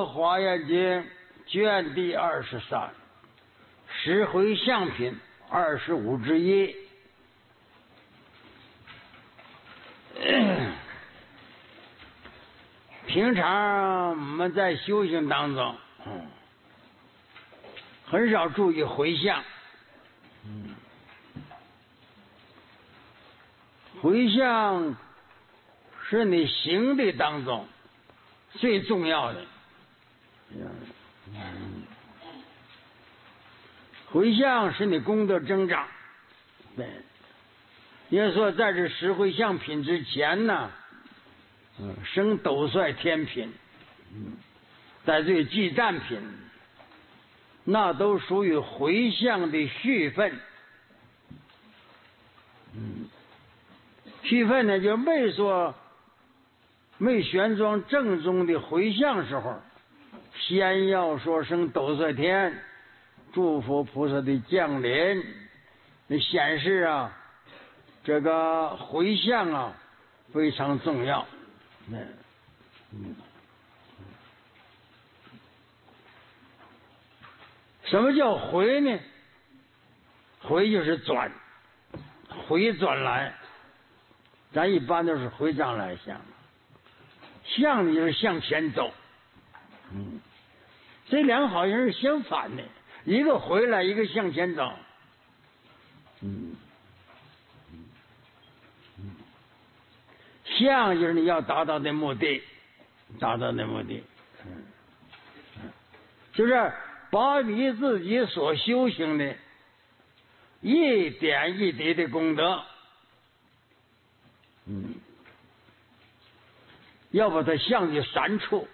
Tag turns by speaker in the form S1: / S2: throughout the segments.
S1: 说华严经卷第23，十回向品25之一。平常我们在修行当中，很少注意回向。回向是你行的当中最重要的。回向是你功德增长。对，耶稣说在这十回向品之前呢，升斗率天品，在这祭赞品，那都属于回向的续分。续分呢，就没选装正宗的回向时候，先要说声斗率天，祝福菩萨的降临，那显示这个回向非常重要。什么叫回呢？回就是转，回转来，咱一般都是回转来向，向就是向前走。这两个好像是相反的，一个回来，一个向前走。向就是你要达到的目的，就是把你自己所修行的一点一滴的功德，要把它向于三处，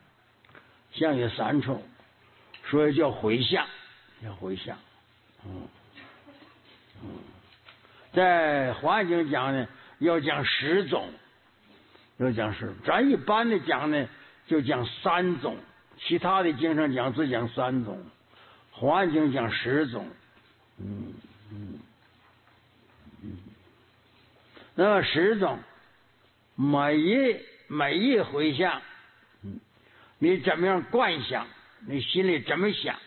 S1: 所以叫回向，在华严经讲呢，要讲10种，咱一般的讲呢，就讲3种，其他的经上讲只讲3种，华严经讲10种。那么10种，每一回向，你怎么样观想，你心里怎么想，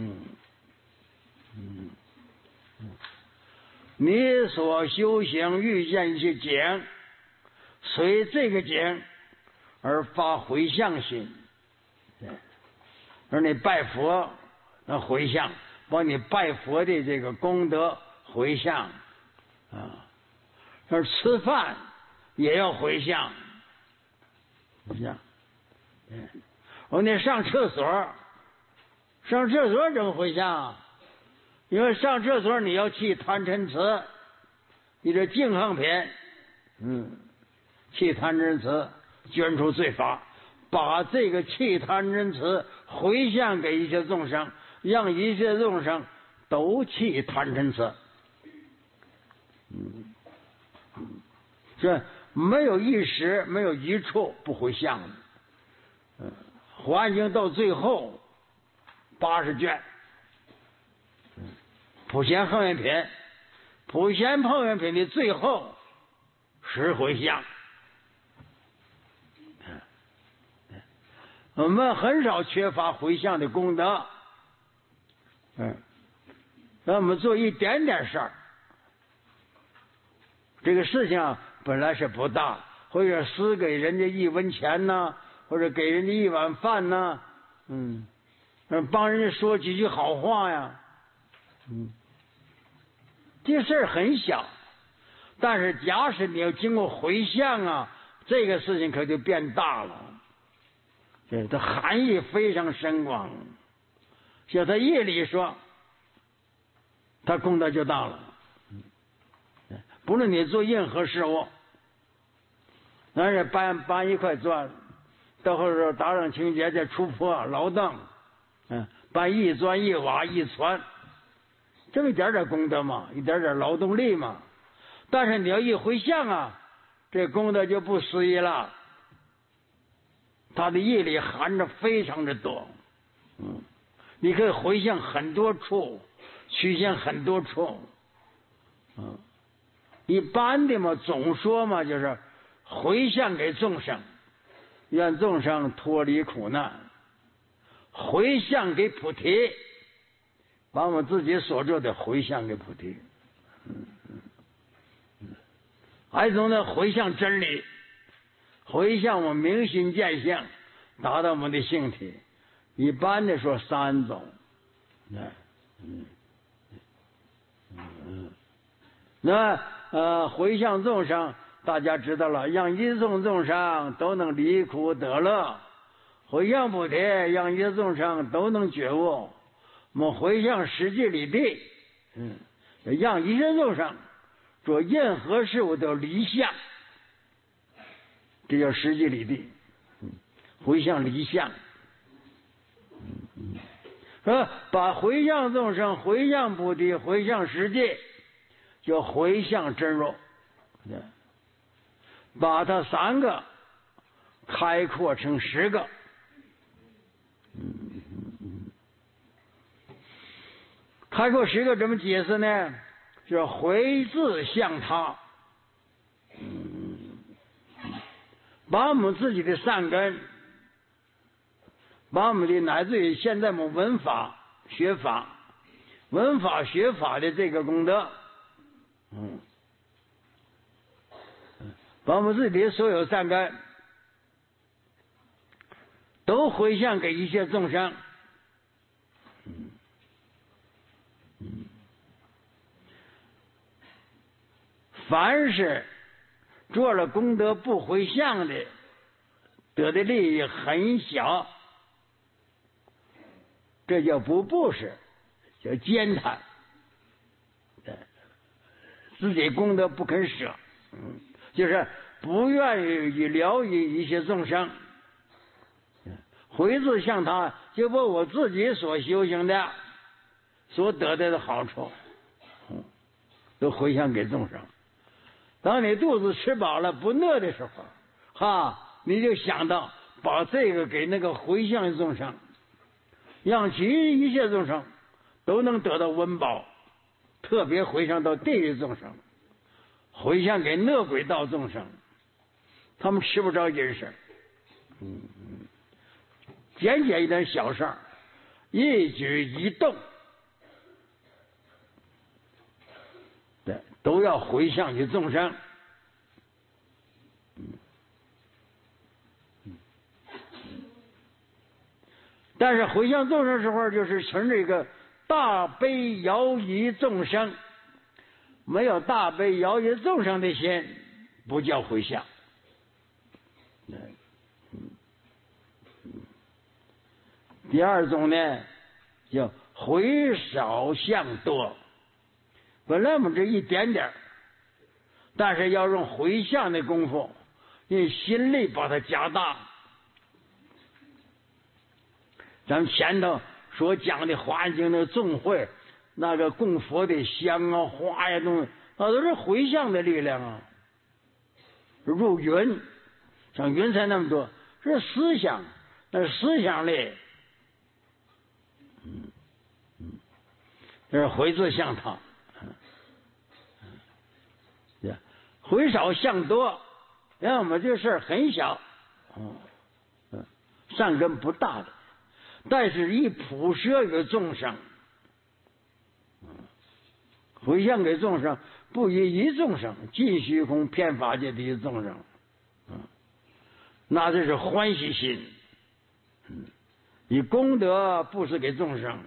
S1: 你所修行遇见一些境，随这个境而发回向心，而你拜佛那回向，把你拜佛的这个功德回向而吃饭也要回向，你上厕所怎么回向？因为上厕所你要去贪嗔痴，你这净行品，去贪嗔痴捐出罪法，把这个去贪嗔痴回向给一切众生，让一切众生都去贪嗔痴。这没有一时，没有一处不回向的。华严经到最后80卷，普贤行愿品的最后10回向。我们很少缺乏回向的功德，让我们做一点点事儿，这个事情本来是不大，或者施给人家1文钱呢，或者给人家1碗饭呢，帮人家说几句好话呀，这事儿很小，但是假使你要经过回向这个事情可就变大了，这含义非常深广。像他业里说，他功德就大了。不论你做任何事物，那是搬一块砖，到后头打上情节再出坡劳动，搬一砖一瓦一船，这么一点点功德嘛，一点点劳动力嘛。但是你要一回向这功德就不思议了，它的业里含着非常的多。你可以回向很多处，趋向很多处。一般的嘛，总说嘛，就是回向给众生，愿众生脱离苦难。 回向给菩提，把我们自己所做的回向给菩提。还有一种呢，回向真理，回向我们明心见性，达到我们的性体。一般的说3种，那回向众生，大家知道了，让一众众生都能离苦得乐；回向菩提，让一众生都能觉悟。我们回向十界里地，让一切众生做任何事物都离相，这叫十界里地，回向离相。说把回向众生、回向菩提、回向十界，叫回向真如，把它3个开阔成10个。开阔10个怎么解释呢？就是回自向他，把我们自己的善根，把我们的乃至于现在我们闻法学法的这个功德，把我们自己的所有善根都回向给一切众生。凡是做了功德不回向的，得的利益很小，这叫不布施，叫践踏，自己功德不肯舍，就是不愿意疗愈一些众生，回自向他，就把我自己所修行的所得到的好处都回向给众生。当你肚子吃饱了不饿的时候，你就想到把这个给那个回向众生，让一切众生都能得到温饱，特别回向到地狱众生，回向给恶鬼道众生，他们吃不着饮食，简简一点小事儿，一举一动，对，都要回向给众生。但是回向众生时候，就是存这个大悲摇移众生，没有大悲摇移众生的心，不叫回向。第二种呢，叫回少向多。本来我们这一点点，但是要用回向的功夫，用心力把它加大。咱们前头所讲的华经的众会，那个供佛的香啊、花呀东西，那都是回向的力量啊。入云，像云彩那么多，是思想，那是思想力。这是回自向他，回少向多，让我们这事儿很小，善根不大的，但是一普摄于众生，回向给众生，不以一众生，尽虚空遍法界的一众生，那这是欢喜心，以功德布施给众生，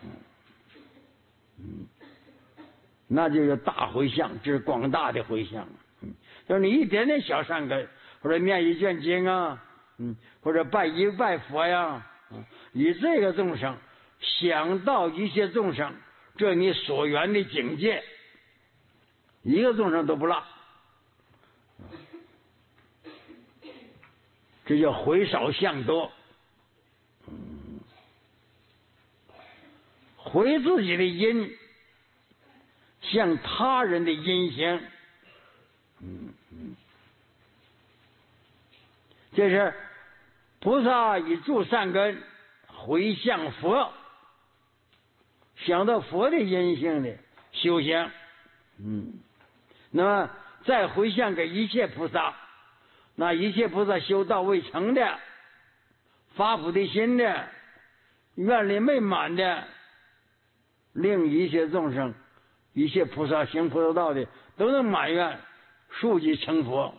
S1: 那就有大回向，这是广大的回向。就是你一点点小善根，或者念一卷经啊，或者拜一拜佛呀，以这个众生想到一切众生，这你所缘的境界，一个众生都不落，这叫回少向多。回自己的因向他人的因行，这是菩萨以助善根回向佛，想到佛的因性的修行，那么再回向给一切菩萨，那一切菩萨修道未成的、发菩提心的、 愿力没满的，令一切众生、一切菩萨行菩萨道的，都能满愿，速即成佛。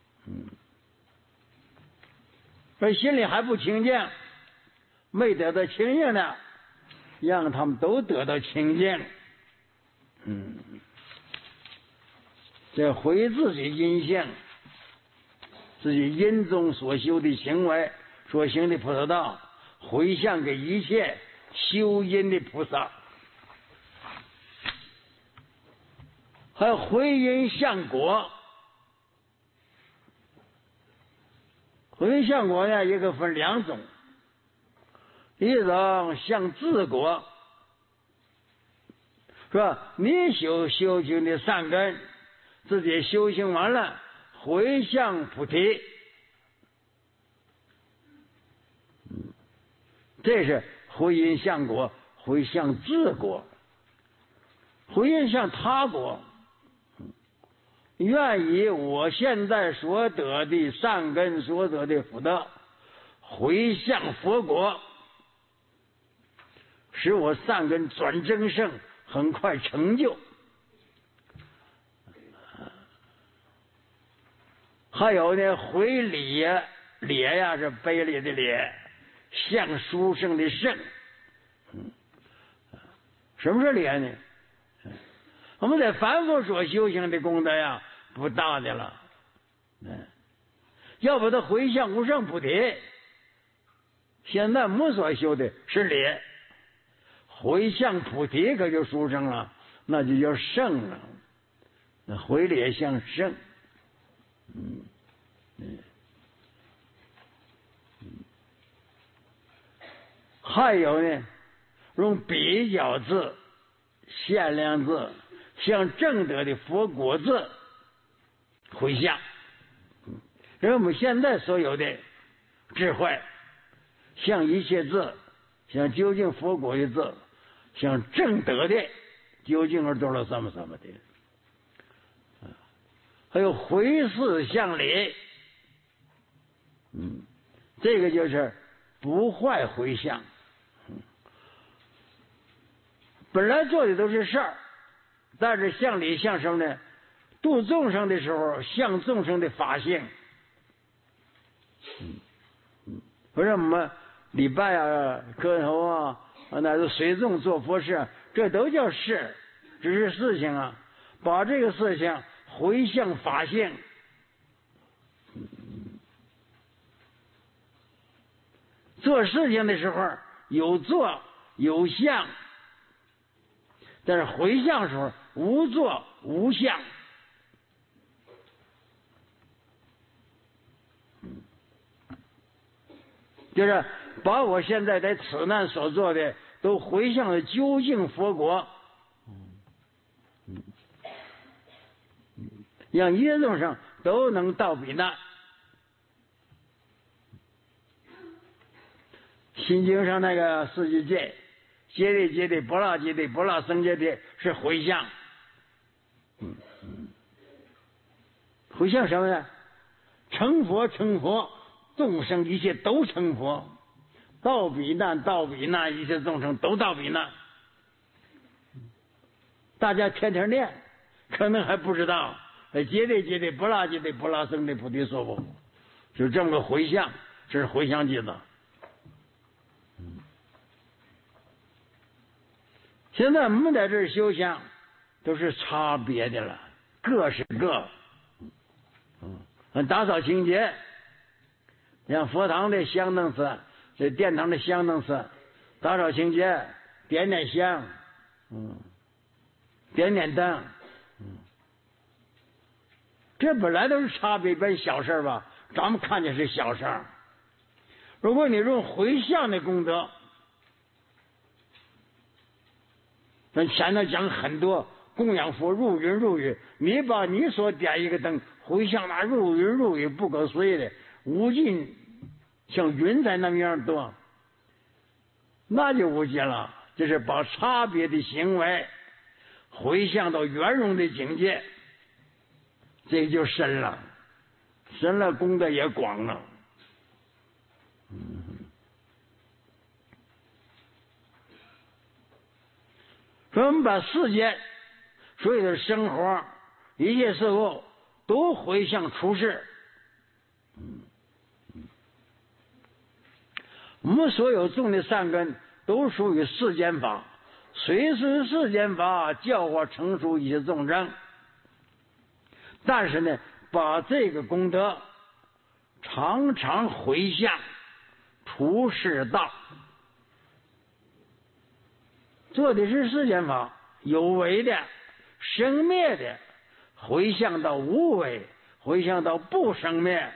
S1: 而心里还不清净，没得到清净的，让他们都得到清净。这回自己因性，自己因中所修的行为，所行的菩萨道，回向给一切修因的菩萨。还有回因向果，回因向果呢，一个分两种，一种向自果，是吧？你修行的善根，自己修行完了，回向菩提，这是回因向果，回向自果。回因向他果，愿以我现在所得的善根，所得的福德，回向佛国，使我善根转增盛，很快成就。还有呢，回礼，礼呀是卑劣的劣，向殊胜的胜。什么是劣呢？我们在凡夫所修行的功德呀，不大的了。要把它回向无上菩提，现在我们所修的是劣，回向菩提可就殊胜了，那就叫胜了。那回劣向胜。还有呢，用比较字、限量字，向正德的佛果字回向。因为我们现在所有的智慧，向一切字，向究竟佛果的字，向正德的究竟而多了什么的。还有回事向礼，这个就是不坏回向。本来做的都是事儿，但是向礼向什么呢？度众生的时候，向众生的法性。不是我们礼拜啊、磕头啊，那是随众做佛事，这都叫事，只是事情啊。把这个事情回向法性，做事情的时候有做有相，但是回向的时候无做无相。就是把我现在在此难所做的都回向了究竟佛国，让一切众生都能到彼难。心经上那个四句戒，揭谛揭谛，波罗揭谛，波罗僧揭谛，是回向。回向什么呢？成佛成佛，众生一切都成佛，到彼难到彼难，一切众生都到彼难。大家天天念，可能还不知道揭谛揭谛，波罗揭谛，波罗僧的菩提所不，就这么个回向，这是回向偈子。现在我们在这儿修行都是差别的了，各是各。打扫清洁，像佛堂的香灯寺，这殿堂的香灯寺，打扫清洁，点点香，点点灯，这本来都是差别，本小事吧，咱们看见是小事。如果你用回向的功德，咱前头讲很多供养佛入云入雨，你把你所点一个灯回向那入云入雨不可思议的无尽，像云彩那么样多，那就无尽了。就是把差别的行为回向到圆融的境界，这就深了，深了功德也广了。 说我们把世间所有的生活一切事物都回向出世。我们所有种的善根都属于世间法，随顺世间法教化成熟一切众生。但是呢，把这个功德常常回向出世道，做的是世间法，有为的、生灭的，回向到无为，回向到不生灭。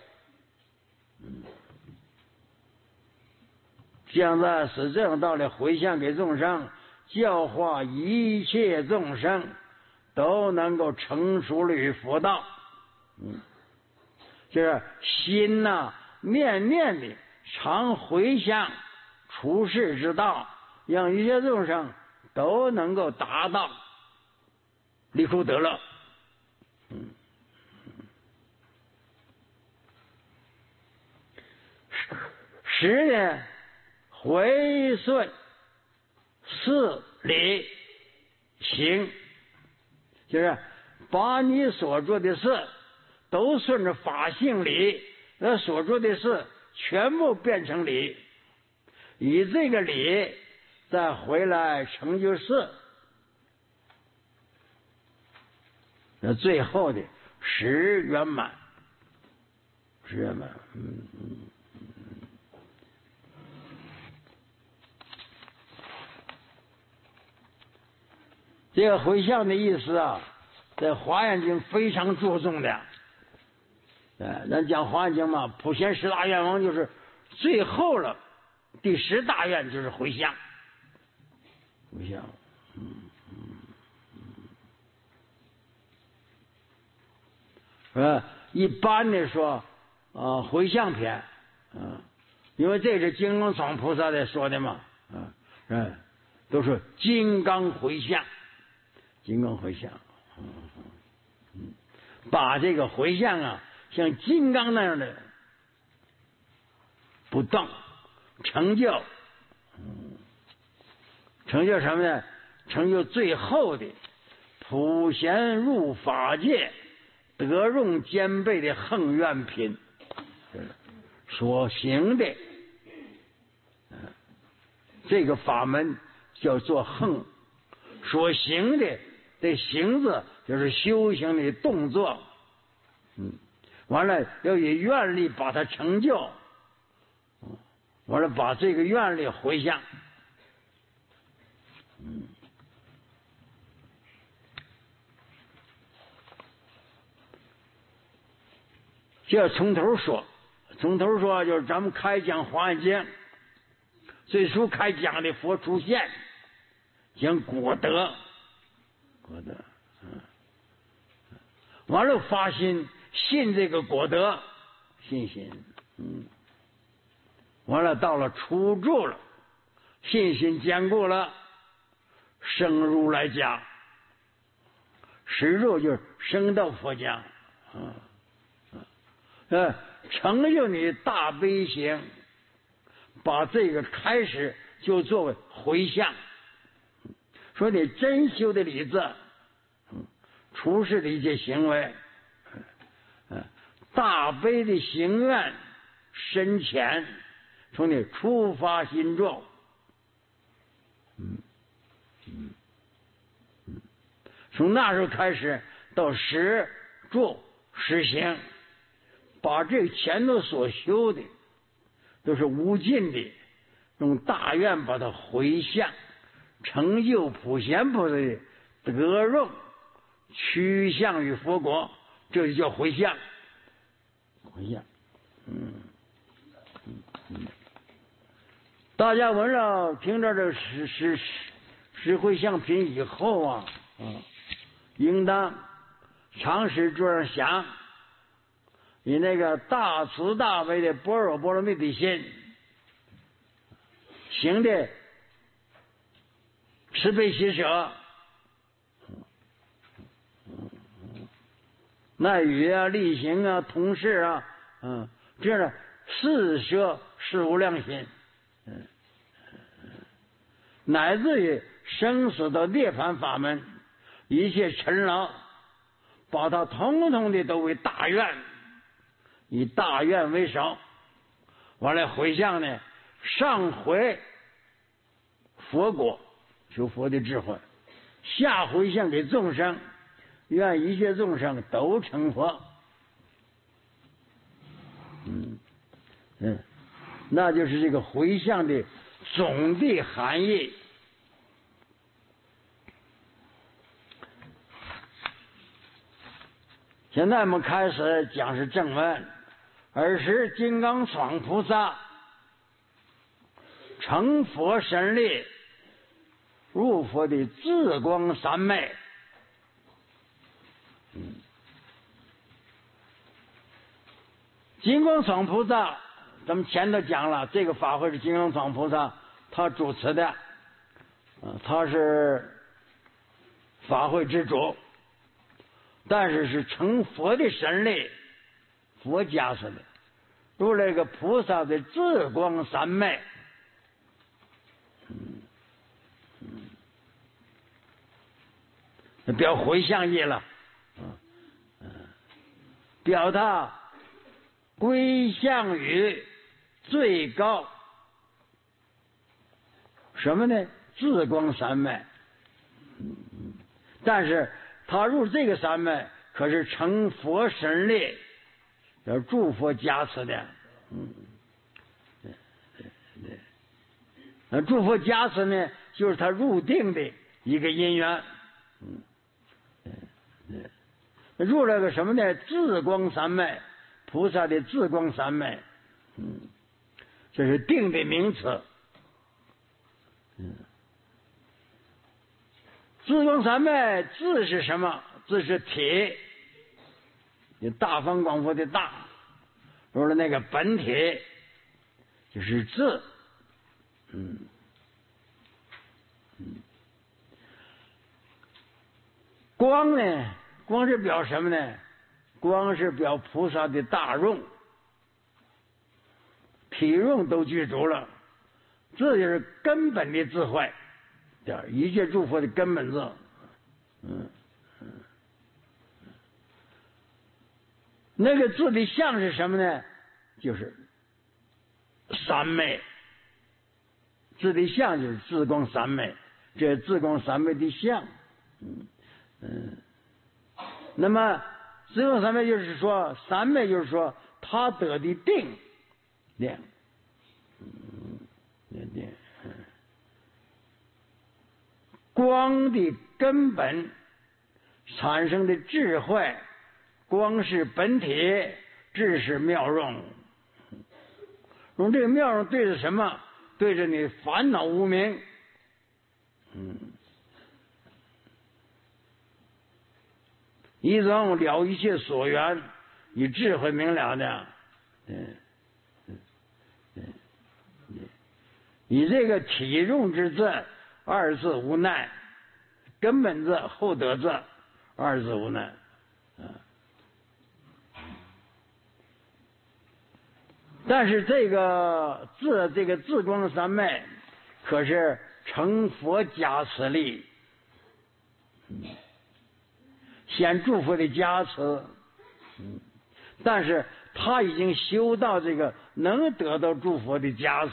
S1: 现在是这样道理回向给众生，教化一切众生都能够成熟于佛道。就是心呐，念念的常回向出世之道，让一切众生都能够达到离苦得乐。十呢，回顺事理行，就是把你所做的事都顺着法性理，那所做的事全部变成理，以这个理再回来成就事，那最后的十圆满，十圆满。这个回向的意思啊，在《华严经》非常注重的。咱讲《华严经》嘛，普贤十大愿望就是最后了，第10大愿就是回向。回向，一般的说，回向篇，因为这是金刚幢菩萨在说的嘛，都是金刚回向。金刚回向，把这个回向啊，像金刚那样的不动，成就什么呢？成就最后的普贤入法界，得用兼备的恒愿品，所行的这个法门叫做恒，所行的。这行字就是修行的动作，完了要以愿力把它成就，完了把这个愿力回向，这从头说就是咱们开讲《华严经》，最初开讲的佛出现，讲果德。完了发心信这个果德，信心，完了到了初住了，信心坚固了，升如来家，实住就是升到佛家，成就你大悲行，把这个开始就作为回向。说你真修的理智，出世的一切行为，大悲的行愿深浅，从你出发心中，从那时候开始到实住实行，把这前头所修的都是无尽的，用大愿把它回向。成就普贤菩萨的得用，趋向于佛国，这就叫回向。回向，大家闻了听着这十回向品以后啊，应当常时桌上想，以那个大慈大悲的般若波罗蜜的心，行的。慈悲喜舍，耐语啊、力行啊、同事啊，这样的四摄是无量心， 乃至于生死的涅槃法门，一切尘劳，把它统统的都为大愿，以大愿为首，完了回向呢，上回佛果，求佛的智慧，下回向给众生，愿一切众生都成佛。那就是这个回向的总的含义。现在我们开始讲是正文。尔时金刚闯菩萨成佛神力，入佛的自光三昧。金刚闯菩萨，咱们前头讲了，这个法会是金刚闯菩萨他主持的，他是法会之主，但是是成佛的神力，佛加持的，入了一个菩萨的自光三昧。表回向意了，表他归向于最高什么呢？自光三昧。但是他入这个三昧，可是成佛神力，要诸佛加持的。那诸佛加持呢，就是他入定的一个因缘。入了个什么呢？自光三昧，菩萨的自光三昧。这是定的名词。自光三昧，自是什么？自是体，你大方广佛的大，入了那个本体，就是自。光呢？光是表什么呢？光是表菩萨的大用，体用都具足了，这就是根本的智慧，一切诸佛的根本智。那个智的相是什么呢？就是三昧。智的相就是自光三昧，这自光三昧的相。那么自光三昧就是说，三昧就是说他得的定，光的根本产生的智慧，光是本体，智是妙用。用这个妙用对着什么？对着你烦恼无明。一种了一切所缘，以智慧明了的。以这个体用之智，二字无奈，根本智后得智，二字无奈。但是这个智，这个自光三昧，可是成佛加持力，显诸佛的加持。但是他已经修到这个能得到诸佛的加持。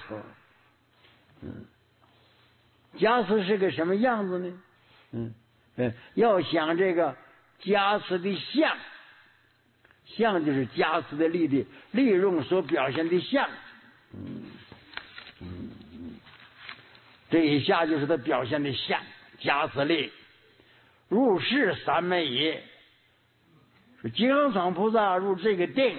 S1: 加持是个什么样子呢？要想这个加持的相，相就是加持的力的利用所表现的相。这一下就是他表现的相，加持力。入世三昧仪，金刚藏菩萨入这个定，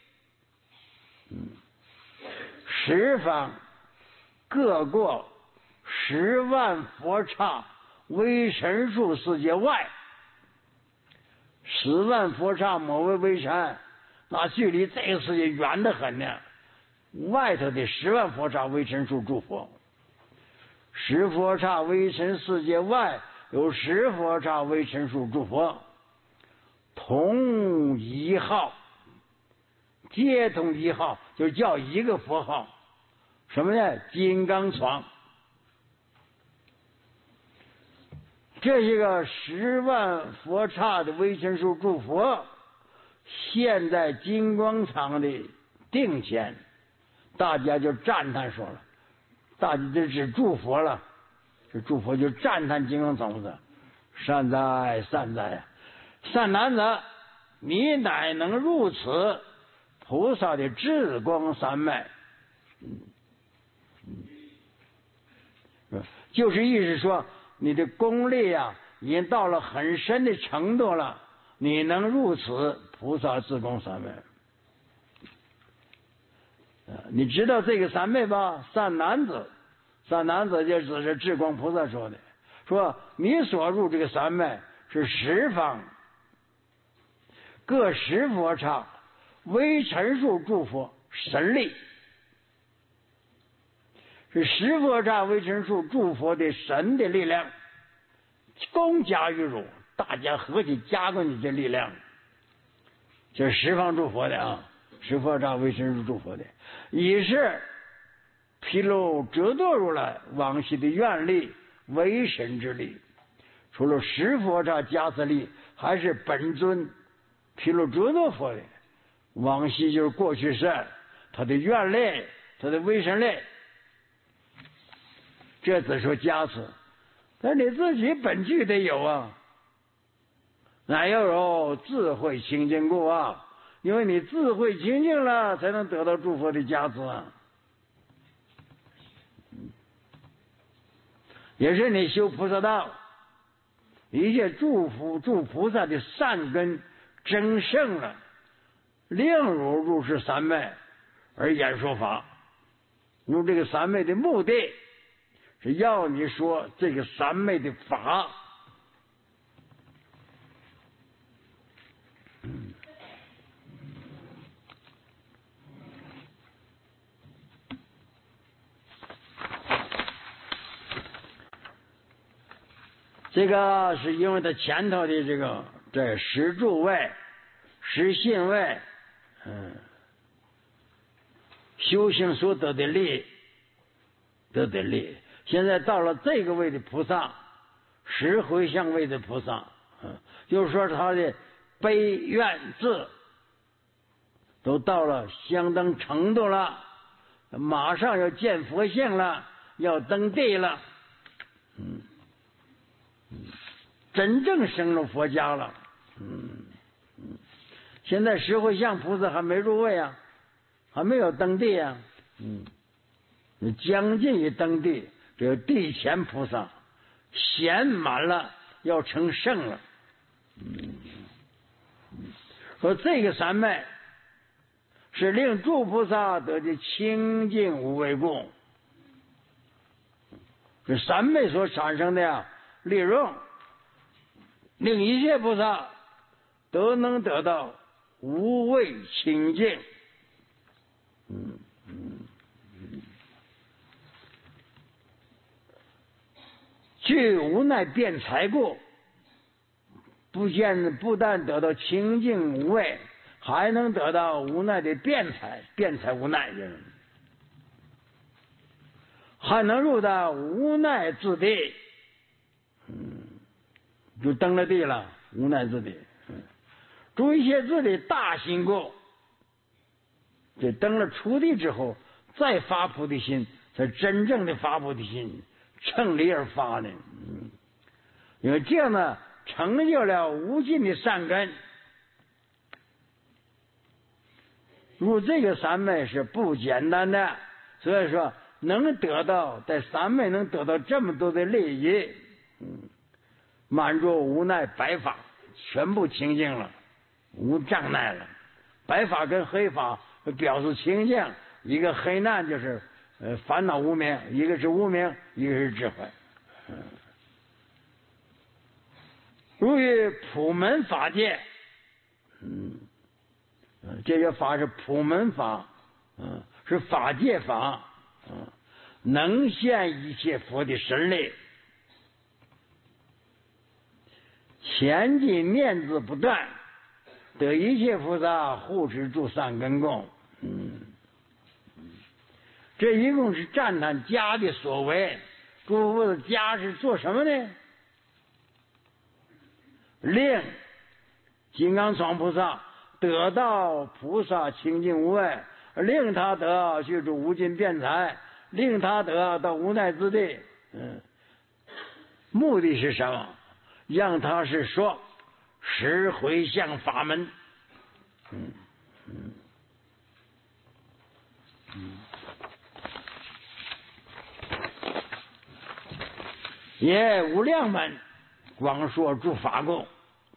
S1: 十方各过10万佛刹微尘数世界外，10万佛刹某为微尘，那距离这个世界远得很呢。外头的10万佛刹微尘数诸佛，10佛刹微尘世界外有10佛刹微尘数诸佛，同一号，皆同一号，就叫一个佛号。什么呢？金刚闯。 这些个10万佛刹的微尘数诸佛，现在金光场的定前，大家就赞叹说了，大家就只祝佛了，这祝佛就赞叹金光场子，善哉善哉呀！善男子，你乃能入此菩萨的智光三昧。就是意思说，你的功力啊，已经到了很深的程度了，你能入此菩萨智光三昧。你知道这个三昧吧？善男子，善男子就指是智光菩萨说的，说你所入这个三昧是十方各10佛刹微尘数诸佛神力。是10佛刹微尘数诸佛的神的力量，共加于汝，大家合起加过你这力量，这是十方诸佛的啊，10佛刹微尘数诸佛的，以是披露折堕如来往昔的愿力、为神之力。除了10佛刹加持力，还是本尊披露折堕佛的往昔，就是过去世他的愿力、他的为神力。这只说加持，但你自己本具得有啊，哪要有智慧清净故啊？因为你智慧清净了，才能得到诸佛的加持啊。也是你修菩萨道，一切诸菩萨的善根增盛了，令汝入是三昧而演说法。入这个三昧的目的，是要你说这个三昧的法。这个是因为他前头的这10住位、10信位，修行所得的力，现在到了这个位的菩萨，10回向位的菩萨，就是说他的悲愿智都到了相当程度了，马上要见佛性了，要登地了，真正升入佛家了。现在10回向菩萨还没入位啊，还没有登地啊。将近于登地，这个地前菩萨显满了，要成圣了。说这个三昧是令诸菩萨得的清净无为故，这三昧所产生的呀利润，令一切菩萨都能得到无畏清净。具无奈辩才故，不但得到清净无畏，还能得到无奈的辩才无奈，还能入到无奈之地。就登了地了，无奈之地。诸一切智的大心故，这登了初地之后，再发菩提心，才真正的发菩提心，乘力而发呢。因为这样呢，成就了无尽的善根。入这个三昧是不简单的，所以说能得到在三昧能得到这么多的利益，满足无奈白法全部清净了，无障碍了。白法跟黑法表示清净，一个黑暗就是烦恼无明，一个是无明，一个是智慧。如于普门法界，这个法是普门法，是法界法，能现一切佛的神力，前进念字不断，得一切菩萨护持助善根供。这一共是赞叹家的所为。诸佛的家是做什么呢？ 令金刚幢菩萨得到菩萨清净无畏，令他得去住无尽辩才，令他得到无奈之地。目的是什么？让他是说十回向法门。也无量门广说诸法故。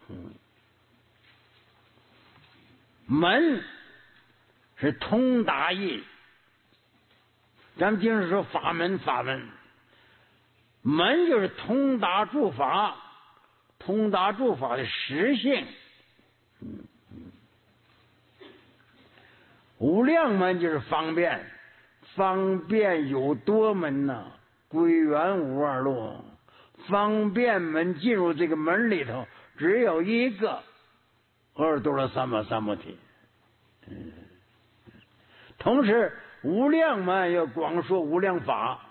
S1: 门是通达义，咱们经常说法门，门就是通达诸法，通达诸法的实性。无量门就是方便，方便有多门呐，归元无二路。方便门进入这个门里头，只有一个阿多罗三藐三菩提。同时无量门要广说无量法。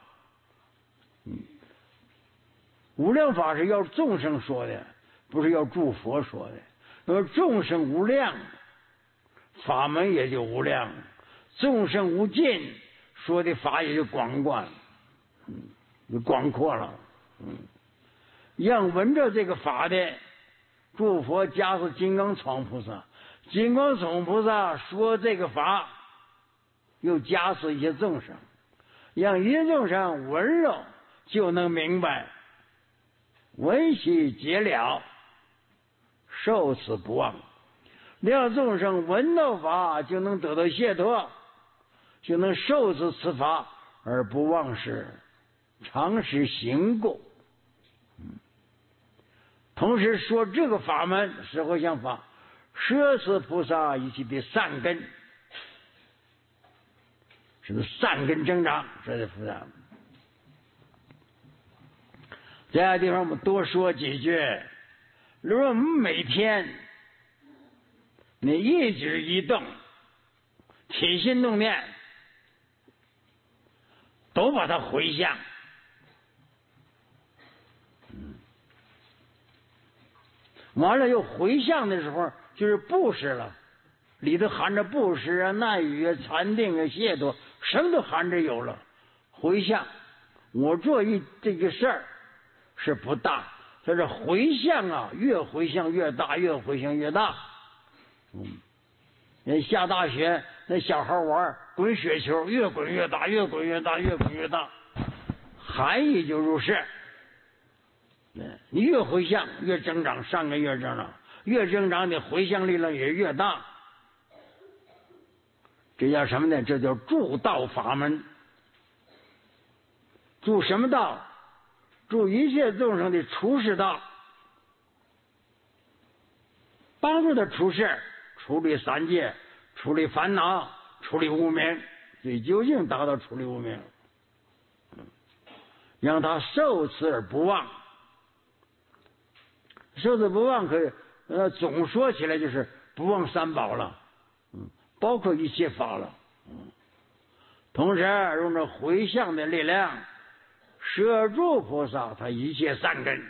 S1: 无量法是要众生说的，不是要诸佛说的。那么众生无量，法门也就无量；众生无尽，说的法也就广贯，就广阔了。让闻着这个法的诸佛加持金刚幢菩萨，金刚幢菩萨说这个法，又加持一些众生，让一切众生闻了就能明白，闻悉解了，受此不忘。让众生闻到法就能得到解脱，就能受此法而不忘失，常时行故。同时说这个法门十回向法，摄持菩萨一切的善根，是不是善根增长？这是菩萨。这个地方我们多说几句。如果我们每天你一举一动，起心动念，都把它回向。完了又回向的时候，就是布施了，里头含着布施啊、耐语啊、禅定啊、解脱，什么都含着有了。回向，我做这个事儿是不大，但是回向啊，越回向越大，越回向越大。下大雪，那小孩玩滚雪球，越滚越大，越滚越大，越滚越大，含义就入世。你越回向越增长，善根越增长，越增长的回向力量也越大。这叫什么呢？这叫助道法门。助什么道？助一切众生的处世道，帮助他处事，处理三界，处理烦恼，处理无明，最究竟达到处理无明，让他受此而不忘。受此不忘可以总说起来就是不忘三宝了，包括一切法了。同时用着回向的力量摄住菩萨他一切善根，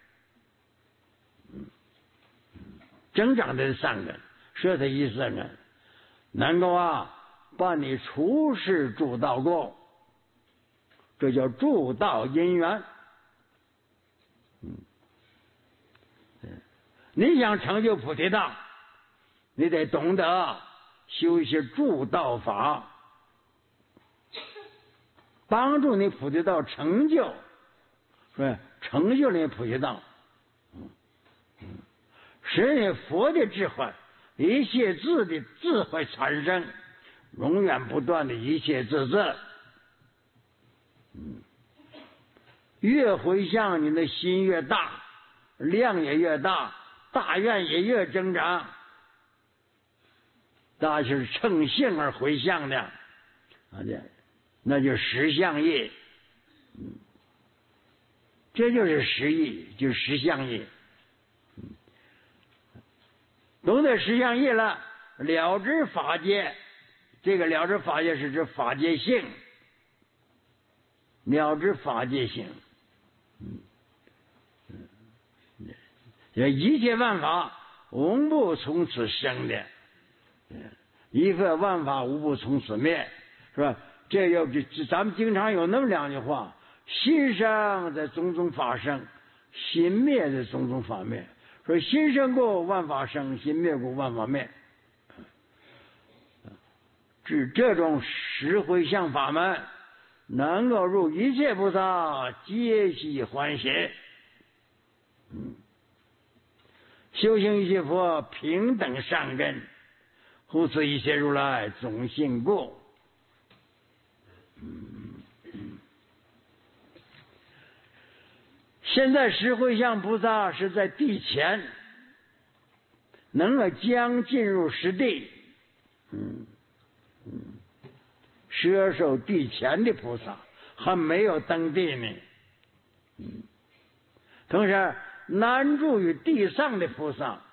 S1: 增长的善根，摄他一切善根，能够把你处世助道过，这叫助道因缘。你想成就菩提道，你得懂得修一些助道法，帮助你菩提道成就，是成就你菩提道，使你佛的智慧，一切智的智慧产生，永远不断的一切智智。越回向你的心越大，量也越大，大愿也越增长，那就是乘性而回向的，那就是实相业，这就是实义，就是实相业。懂得实相业了，了知法界，这个了知法界是指法界性，了知法界性。 这一切万法无不从此生的，一切万法无不从此灭，是吧？咱们经常有那么两句话：心生在种种法生，心灭在种种法灭。说心生过万法生，心灭过万法灭。这种实回向法门，能够入一切菩萨皆悉欢喜。修行一切佛平等善根，故此一切如来总信故。现在实回向菩萨是在地前，能够将进入实地，摄受地前的菩萨还没有登地呢。同时难住于地上的菩萨，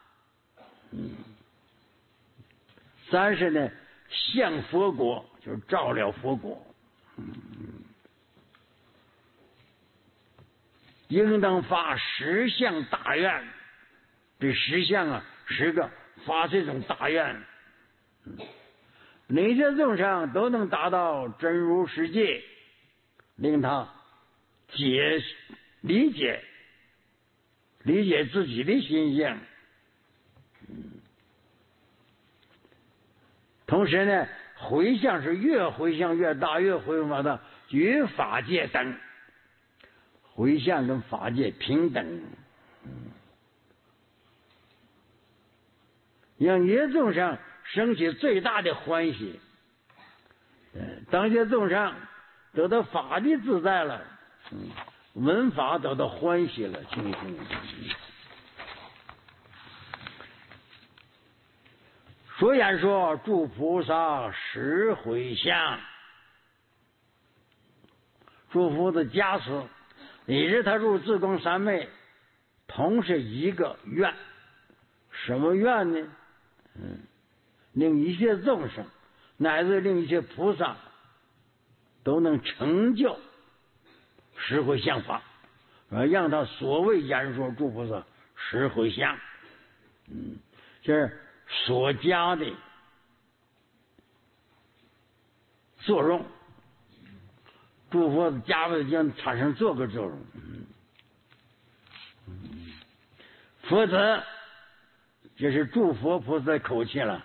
S1: 三是呢向佛国，就是照料佛国，应当发10项大愿。这10项啊，10个发这种大愿，哪些众生都能达到真如实界，令他理解自己的心性。同时呢，回向是越回向越大，越回向越大，与法界等。回向跟法界平等，让一切众生升起最大的欢喜。当一切众生得到法的自在了，闻法得到欢喜了，清净。所言说诸菩萨实回向，诸佛的加持，你是他入自光三昧，同是一个愿。什么愿呢？令一切众生乃至令一切菩萨都能成就实回向法，让他所谓言说诸菩萨实回向，就是所加的作用，诸佛的加持将产生这个作用。否则这是诸佛菩萨的口气了。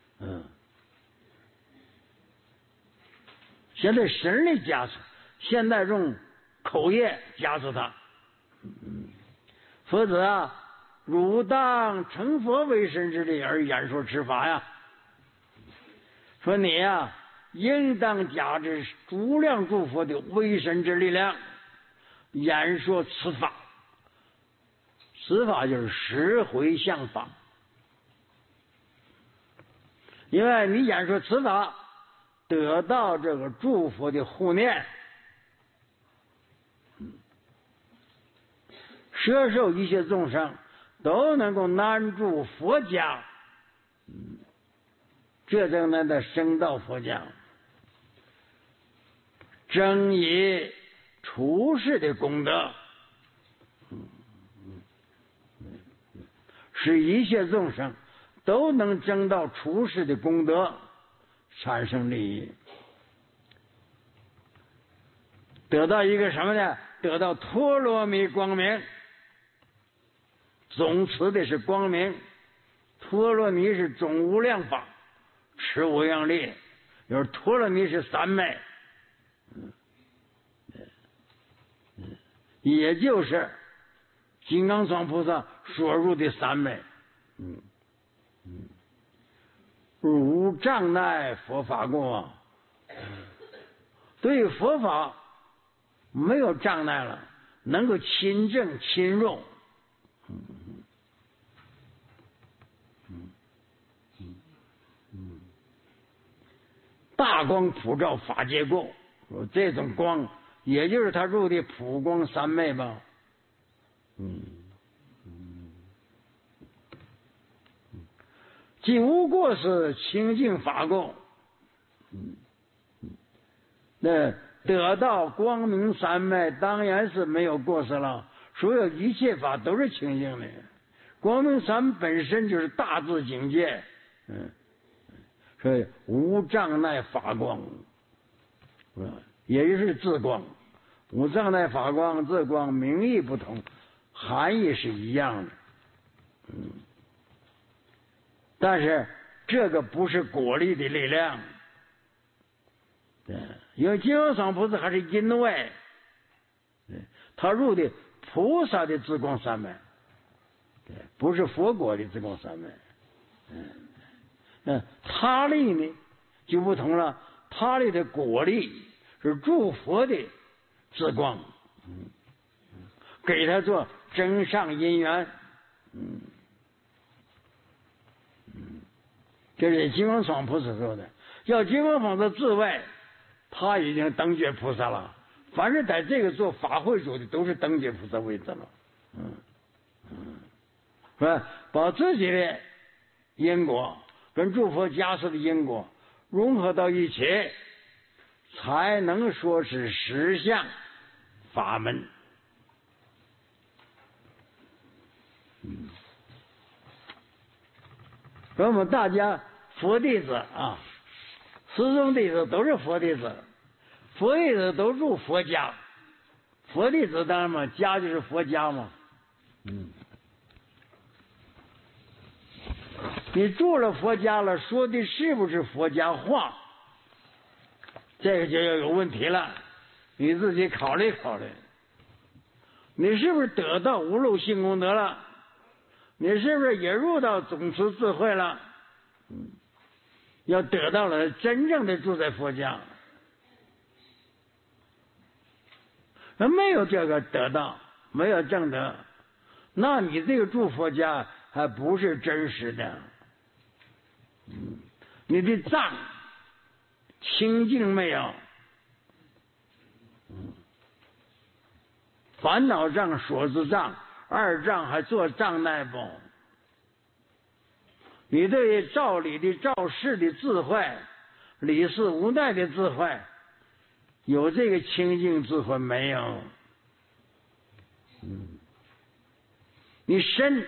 S1: 现在神力加持，现在用口业加持他。否则汝当成佛为神之力而演说持法呀。说你呀，应当加之诸量诸佛的为神之力量，演说此法。此法就是实回向法。因为你演说此法，得到这个诸佛的护念，摄受一切众生都能够难住佛家，这正能的升到佛家，争以处世的功德，使一切众生都能争到处世的功德，产生利益，得到一个什么呢？得到陀罗蜜光明。总持的是光明，陀罗蜜是总无量法，持无量力，就是陀罗蜜是三昧，也就是金刚幢菩萨所入的三昧。无障碍佛法过，对佛法没有障碍了，能够亲证亲入。大光普照法界过，这种光也就是他入的普光三昧吧。即无过失清净法过，那得到光明三昧当然是没有过失了，所有一切法都是清净的， 光明山本身就是大自境界，所以无障碍法光，也就是自光。无障碍法光、自光名义不同，含义是一样的。但是这个不是果力的力量，因为金刚爽菩萨还是因为他入的菩萨的自光三昧，不是佛果的自光三昧。他力呢就不同了，他力的果力是诸佛的自光，给他做增上因缘，这是金刚爽菩萨说的。要金刚爽的自卫，他已经等觉菩萨了。凡是在这个做法会主的，都是等觉菩萨位置了。是吧？把自己的因果跟诸佛加持的因果融合到一起，才能说是实相法门。我们大家佛弟子啊，师兄弟子都是佛弟子，佛弟子都入佛家，佛弟子当然嘛，家就是佛家嘛。你住了佛家了，说的是不是佛家话？这个就要有问题了，你自己考虑考虑。你是不是得到无漏性功德了？你是不是也入到总持智慧了？要得到了真正的住在佛家。那没有这个得到，没有正得，那你这个住佛家还不是真实的。你的障清净没有，烦恼障、所知障，二障还做障碍不？你对照理的、照事的智慧，理事无奈的智慧，有这个清净智慧没有？你身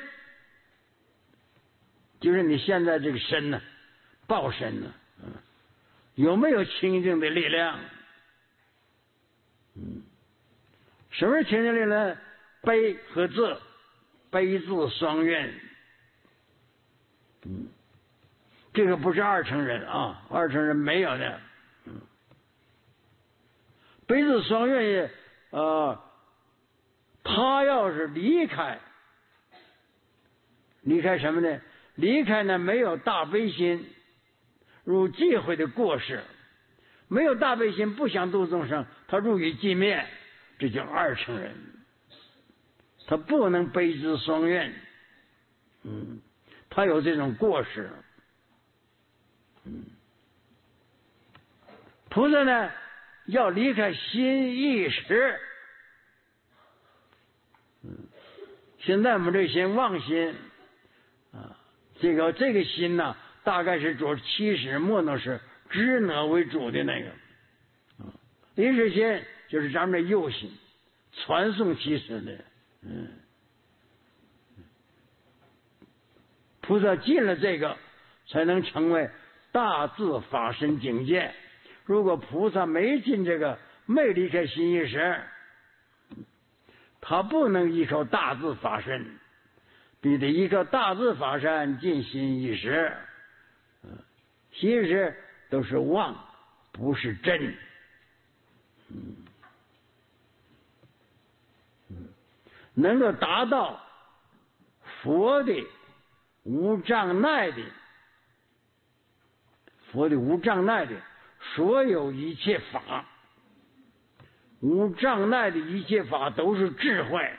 S1: 就是你现在这个身呢，报身呢，有没有清净的力量？什么是清净力量？悲和智，悲智双运。这个不是二乘人啊，二乘人没有的。悲智双运他要是离开什么呢？离开呢，没有大悲心，入忌讳的过失，没有大悲心，不想度众生，他入于寂灭，这叫二乘人。他不能悲智双运，他有这种过失。菩萨呢，要离开心意识。现在我们这心妄心这个心呢，大概是主起始末那是知呢为主的那个。离识心就是咱们的右心，传送起始的。菩萨进了这个，才能成为大智法身境界。如果菩萨没进这个，没离开心意识，他不能依靠大智法身，必得依靠大智法身进心意识。心意识都是妄，不是真。能够达到佛的无障碍的，所有一切法，无障碍的一切法都是智慧。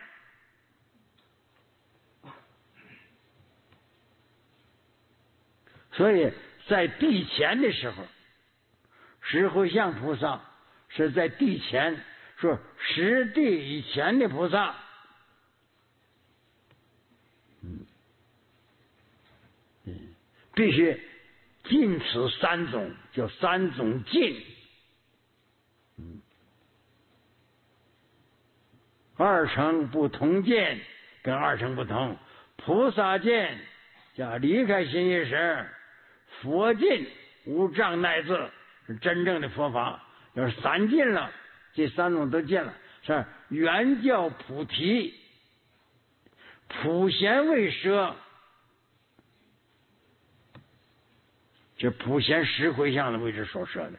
S1: 所以在地前的时候，石慧相菩萨是在地前，说实地以前的菩萨。必须尽此三种，叫三种尽。二乘不同见，跟二乘不同， 菩萨见叫离开心意识，佛尽无障碍智，是真正的佛法。要是三尽了，这三种都尽了，是原教菩提，普贤为舍，这普贤十回向的位置所设的。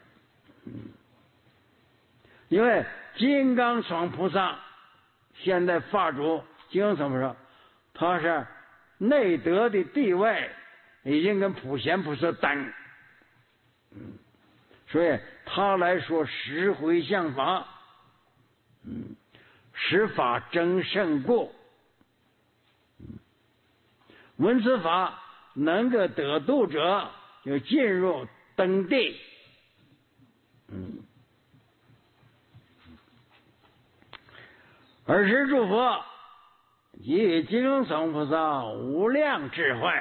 S1: 因为金刚幢菩萨，现在法主金刚幢菩萨，他是内德的地位已经跟普贤菩萨等，所以他来说十回向法，十法争胜故，闻此法能够得度者，就进入登地。尔时诸佛以金刚幢菩萨无量智慧，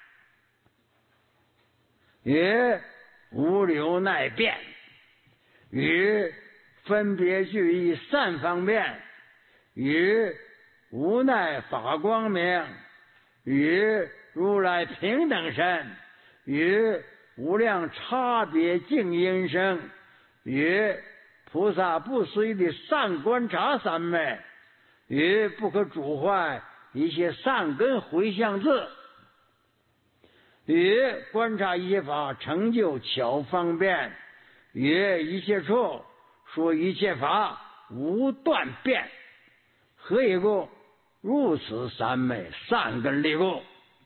S1: 与无留耐变，与分别具义善方便，与无奈法光明，与如来平等身，与无量差别净音声，与菩萨不随的善观察三昧，与不可主坏一切善根回向智，与观察一切法成就巧方便，与一切处说一切法无断变。何以故？如此三昧善根力故。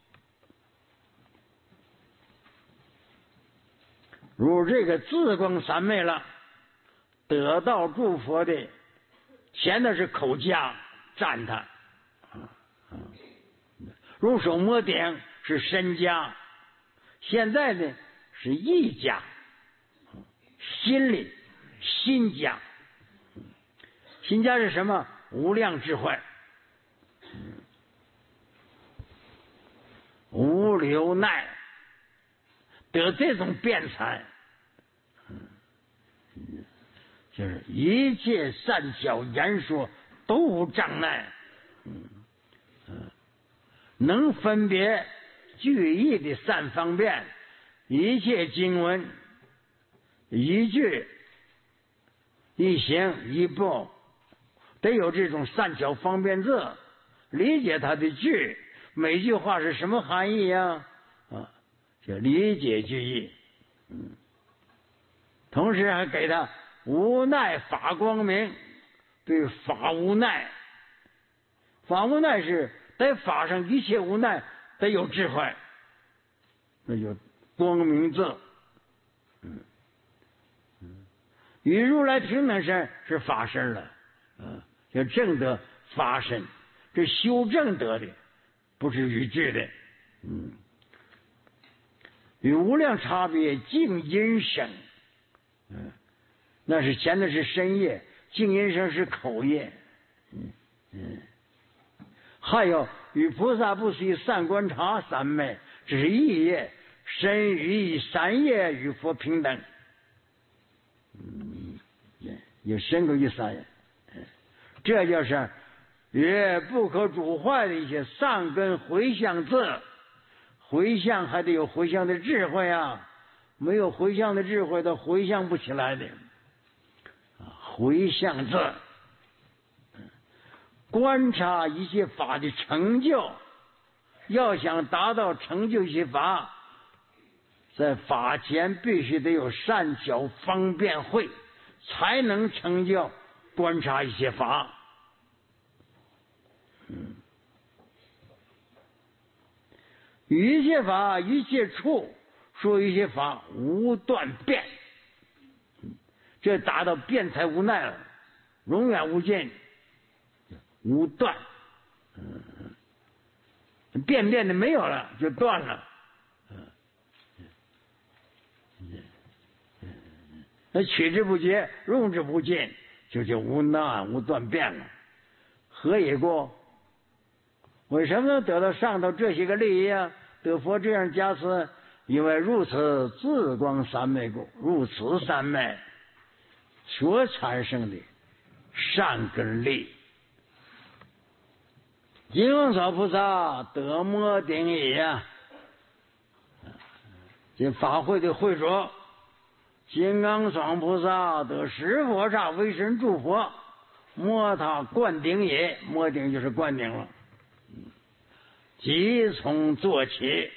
S1: 如这个自光三昧了，得到诸佛的，前的是口加赞叹，如手摸顶是身加，现在呢是意加，心里心加。心加是什么？无量智慧，无留耐，得这种辩才，就是一切善巧言说都无障碍，能分别具义的善方便，一切经文一句一行一步得有这种善巧方便智，理解他的句，每句话是什么含义呀？就理解句意。同时还给他无奈法光明，对法无奈。法无奈是在法上一切无奈，得有智慧，那就光明智。与如来平等身是法身了，就正得法身，这修正得的，不是语句的。与无量差别净音声，那是前的是身业，净音声是口业。还有与菩萨不随善观察三昧，这是意业，身语意三业与佛平等。有身口意三业，这就是与不可主坏的一些善根回向智。回向还得有回向的智慧啊，没有回向的智慧，它回向不起来的。回向智，观察一切法的成就，要想达到成就一些法，在法前必须得有善巧方便慧，才能成就观察一些法。与一切法一切处说一切法无断变，这达到辩才无奈了，永远无尽，无断。变的没有了，就断了。那取之不竭，用之不尽，就叫无难无断变了。何以故？为什么能得到上头这些个利益啊？得佛这样加持，因为如此自光三昧故，如此三昧所产生的善根力。 金刚手菩萨得摩顶礼呀，这法会的会主，金刚双菩萨得十佛刹为神诸佛，摩他灌顶也，摩顶就是灌顶了。即从做起，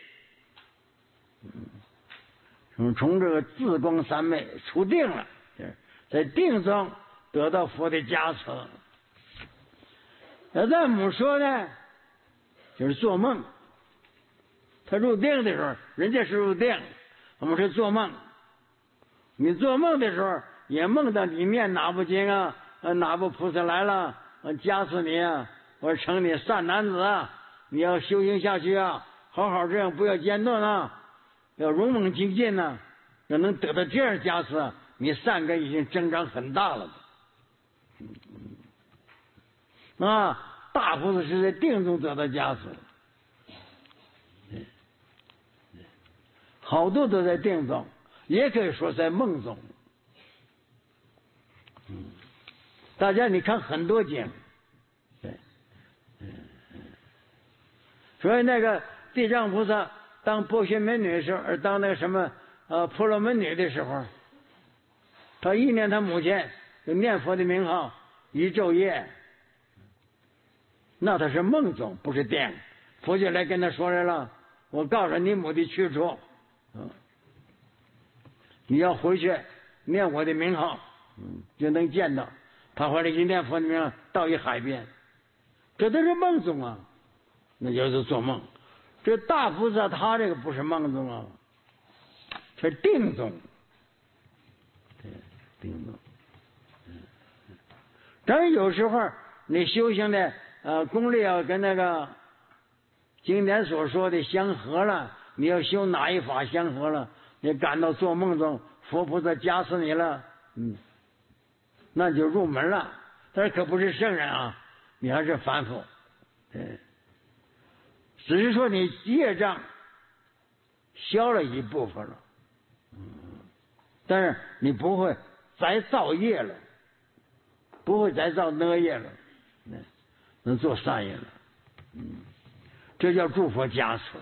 S1: 从这个自光三昧出定了，在定中得到佛的加持。那咱们说呢，就是做梦。他入定的时候，人家是入定，我们是做梦。你做梦的时候，也梦到你念哪部经啊，哪部菩萨来了，加持你啊，我称你善男子啊，你要修行下去啊，好好这样，不要间断啊，要勇猛精进呢，要能得到这样加持，你善根已经增长很大了。大菩萨是在定中得到加持，好多都在定中，也可以说在梦中。大家你看很多经，所以那个地藏菩萨当波旬美女的时候，当那个什么婆罗门女的时候，他一念他母亲就念佛的名号一昼夜，那他是梦中，不是定。佛就来跟他说来了，我告诉你母的去处，你要回去念我的名号，就能见到。他回来一念佛的名号，到一海边，这都是梦中啊，那就是做梦。这大菩萨他这个不是梦中啊，是定中，定中。当然有时候你修行的功力要跟那个经典所说的相合了，你要修哪一法相合了，你感到做梦中佛菩萨加持你了，那就入门了。但是可不是圣人啊，你还是凡夫，只是说你业障消了一部分了，但是你不会再造业了，不会再造恶业了，能做善业了，这叫诸佛加持。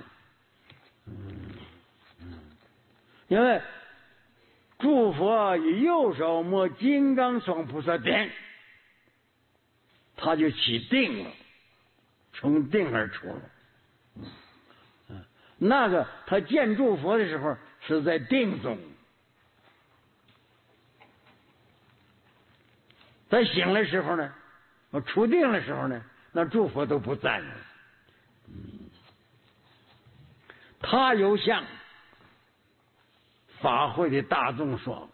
S1: 因为诸佛以右手摸金刚双菩萨顶，他就起定了，从定而出了。那个他见诸佛的时候是在定中，在醒的时候呢，出定的时候呢，那诸佛都不在了。他有向法会的大众说，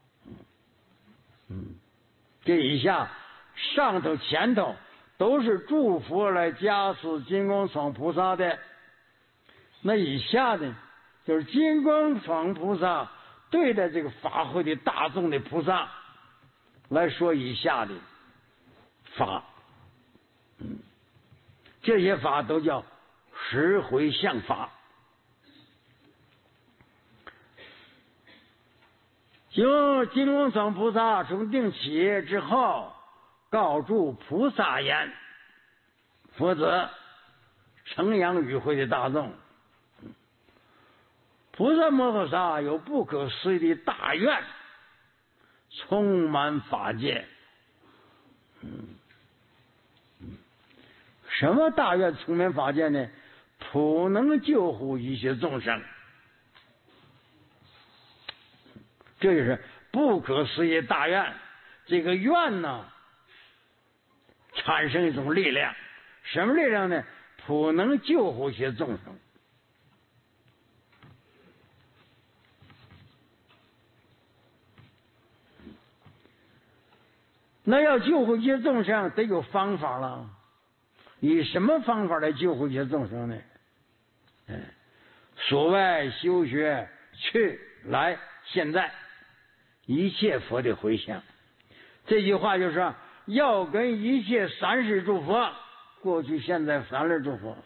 S1: 这以下上头前头都是诸佛来加持金刚双菩萨的，那以下呢，就是金刚双菩萨对待这个法会的大众的菩萨来说以下的法，这些法都叫十回向法。金刚双菩萨从定起之后，告诸菩萨言：佛子，承扬与会的大众，菩萨摩诃萨有不可思议的大愿，充满法界。什么大愿充满法界呢？普能救护一切众生。这就是不可思议大愿。这个愿呢，产生一种力量，什么力量呢？普能救护一些众生。那要救护一些众生，得有方法了。以什么方法来救护一些众生呢？所谓修学去来现在一切佛的回向，这句话就是说，要跟一切三世诸佛，过去现在三世诸佛，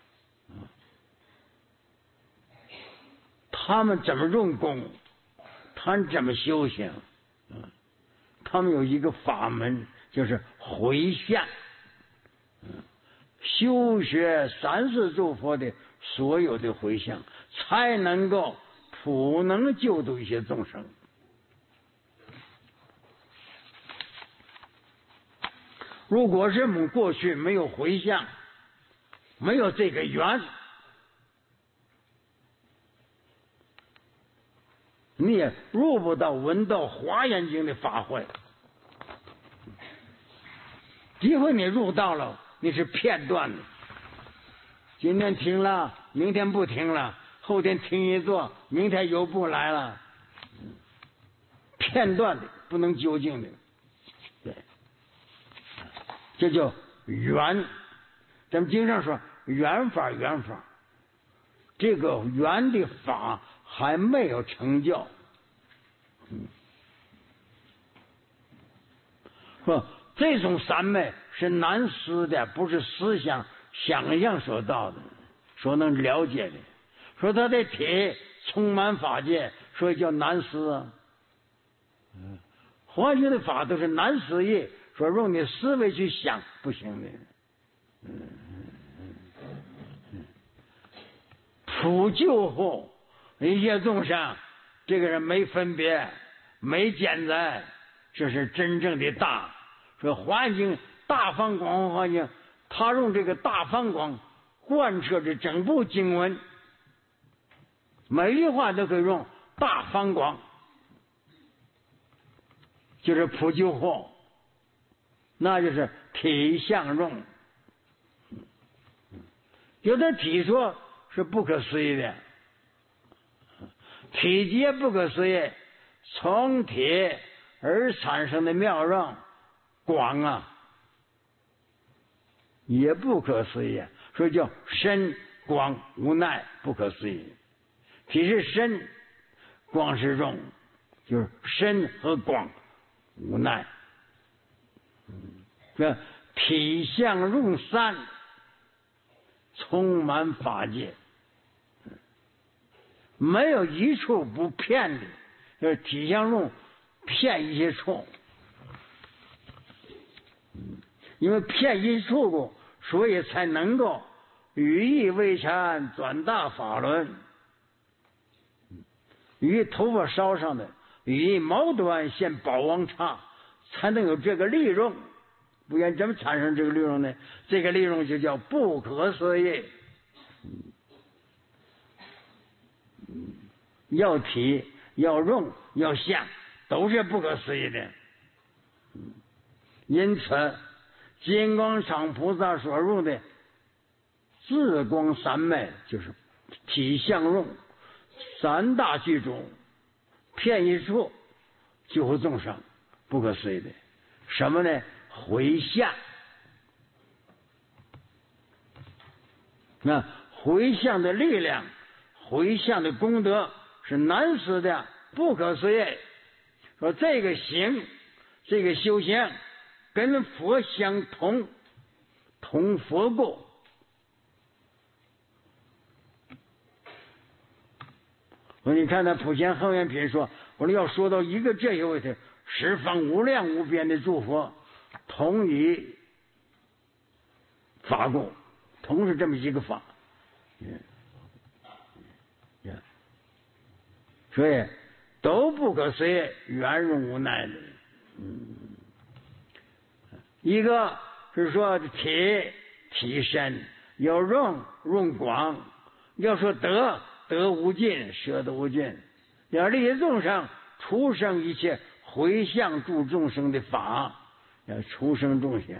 S1: 他们怎么用功，他们怎么修行，他们有一个法门，就是回向。 修学三世诸佛的所有的回向，才能够普能救度一些众生。如果是我们过去没有回向，没有这个缘，你也入不到闻到华严经的法会。机会你入到了，你是片段的，今天听了，明天不听了，后天听一座，明天又不来了，片段的，不能究竟的。对，这叫缘。咱们经常说缘法，缘法，这个缘的法还没有成就。说这种三昧是难思的，不是思想想象所到的，所能了解的。说他的体充满法界，所以叫难思啊。华严的法都是难思议，说用你思维去想不行的。普救护一切众生，这个人没分别，没拣择，这是真正的大。说环境大放光环境，他用这个大放光贯彻这整部经文，每一句话都可以用大放光，就是普救护，那就是体相用。有的体说是不可思议的，体节不可思议，从体而产生的妙用广啊，也不可思议，所以叫深广无奈不可思议。体是深，广是用，就是深和广无奈。这体相用三，充满法界，没有一处不骗的，就是体相用骗一些处。因为骗一处过，所以才能够语意为禅转大法轮，语头发梢上的语毛端现宝王刹，才能有这个利用。不然怎么产生这个利用呢？这个利用就叫不可思议。要体要用要相，都是不可思议的。因此金刚常菩萨所入的自光三昧，就是体相用三大具足，骗一处救护众生，不可思议的。什么呢？回向。那回向的力量，回向的功德是难思的，不可思议。说这个行，这个修行跟佛相同，同佛过。我说你看那普贤恒愿品说，我说要说到一个这一位的十方无量无边的诸佛，同以法过，同是这么一个法。所以都不可思议，圆融无奈的。一个是说体深，要用广；要说德无尽，舍得无尽；要利众生，出生一切回向助众生的法，要出生众生。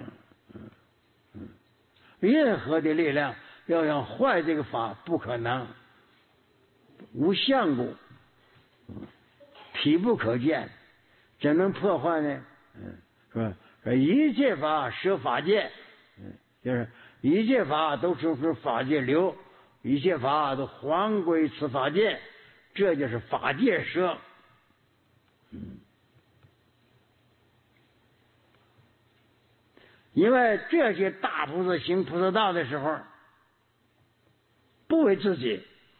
S1: 任何的力量要想坏这个法，不可能，无相故，体不可见，怎能破坏呢？是吧？说一切法舍法界，就是一切法都是法界流，一切法都还归此法界，这就是法界舍。因为这些大菩萨行菩萨道的时候，不为自己，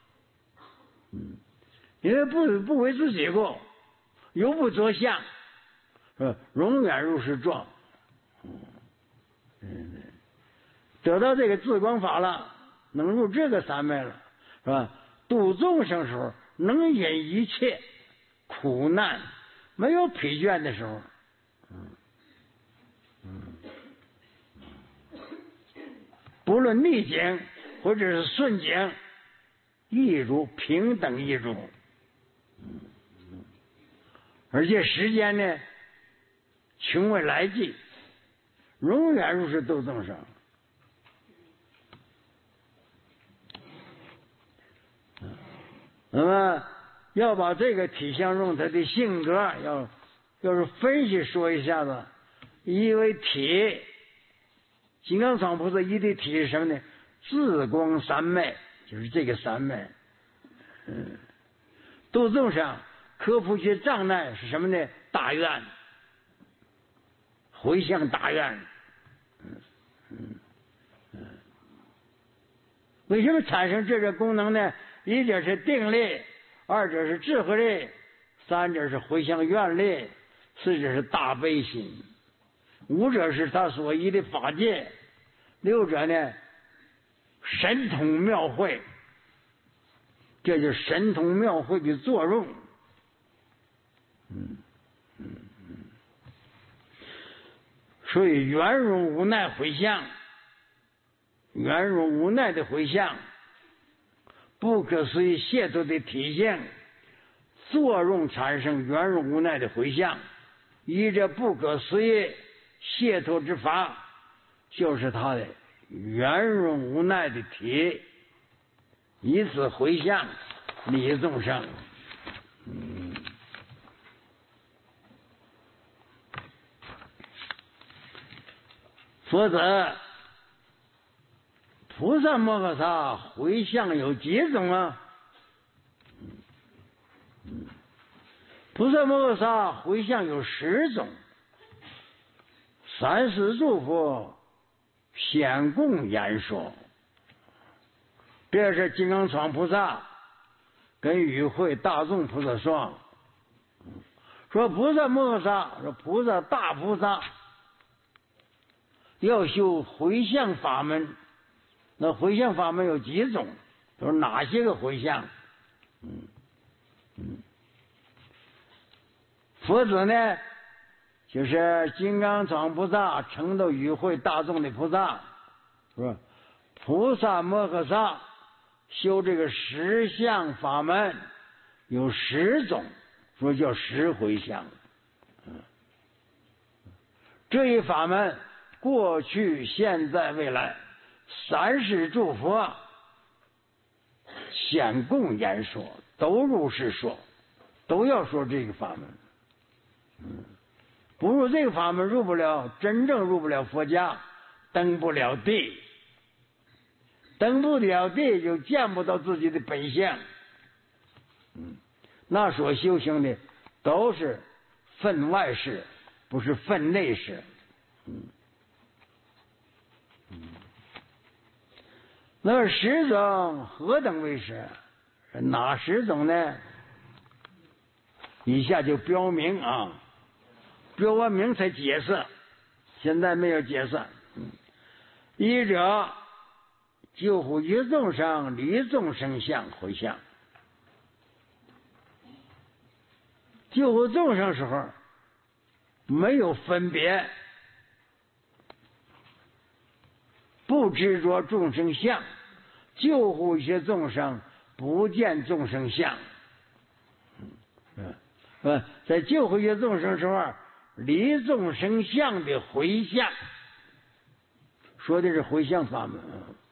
S1: 因为不为自己过，又不着相，永远如是状。 得到这个自光法了，能入这个三昧了，是吧？度众生时候，能忍一切苦难，没有疲倦的时候，不论逆境或者是顺境，一如平等一如，而且时间呢，穷为来计，永远如是度众生。那么要把这个体相用他的性格要是分析说一下子，一为体，金刚藏菩萨一的体是什么呢？自光三昧，就是这个三昧。度众生克服些障碍是什么呢？大愿，回向大愿。为什么产生这个功能呢？一者是定力，二者是智慧力，三者是回向愿力，四者是大悲心，五者是他所依的法界，六者呢神通妙慧，这就是神通妙慧的作用。所以圆融无奈回向，圆融无奈的回向，不可思议解脱的体现，作用产生圆融无奈的回向，依着不可思议解脱之法，就是他的圆融无奈的体，以此回向利众生。否则菩萨摩诃萨回向有几种啊？菩萨摩诃萨回向有10种，三世诸佛显供言说。这是金刚幢菩萨跟与会大众菩萨说，菩萨摩诃萨，说菩萨大菩萨要修回向法门。那回向法门有几种？都是哪些个回向？佛子呢，就是金刚幢菩萨成就与会大众的菩萨，是吧？菩萨摩诃萨修这个10相法门有10种，说叫10回向。这一法门过去、现在、未来三世诸佛显供言说，都如是说，都要说这个法门。不入这个法门，真正入不了佛家，登不了地，登不了地就见不到自己的本相。那所修行的都是分外事，不是分内事。那10种何等为10？哪10种呢？以下就标明啊，标完明才解释，现在没有解释。一者救护于众生，离众生相回向。救护众生时候没有分别，不执着众生相，救护一些众生，不见众生相。在救护一些众生时候，离众生相的回向，说的是回向法门。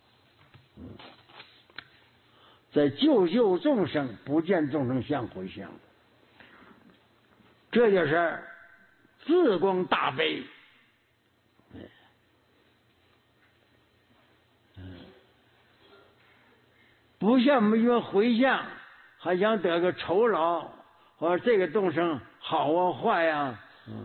S1: 在救众生，不见众生相回向，这就是自光大悲。不像我们因为回向还想得个酬劳，或者这个众生好啊坏啊，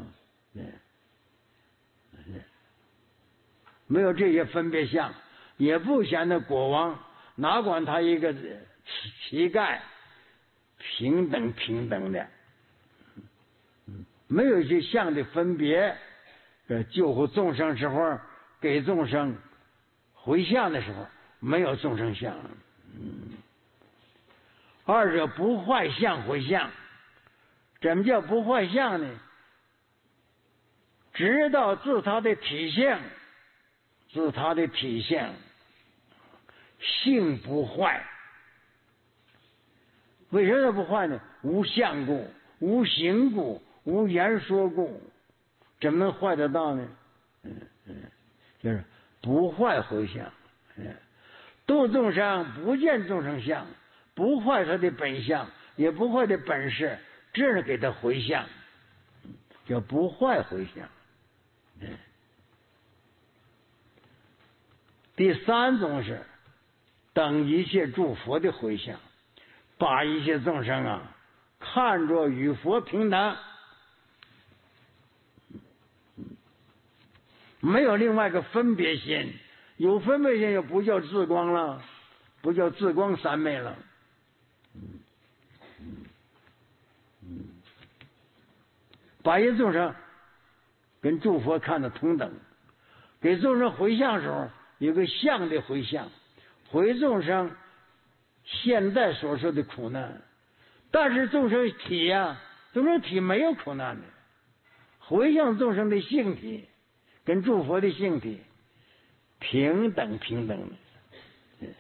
S1: 没有这些分别相，也不嫌那国王，哪管他一个乞丐，平等的，没有一些相的分别。救护众生时候，给众生回向的时候没有众生相。二者不坏相回向。怎么叫不坏相呢？直到自他的体相，自他的体相，性不坏。为什么不坏呢？无相故，无形故，无言说故，怎么能坏得到呢？就是不坏回向。度众生不见众生相，不坏他的本相，也不坏的本事，这是给他回向，叫不坏回向。第三种是等一切诸佛的回向，把一切众生啊看作与佛平等，没有另外一个分别心。有分别心就不叫自光了，不叫自光三昧了。把一切众生跟诸佛看得同等，给众生回向的时候有个相的回向，回众生现在所受的苦难，但是众生体呀，众生体没有苦难的，回向众生的性体跟诸佛的性体平等的，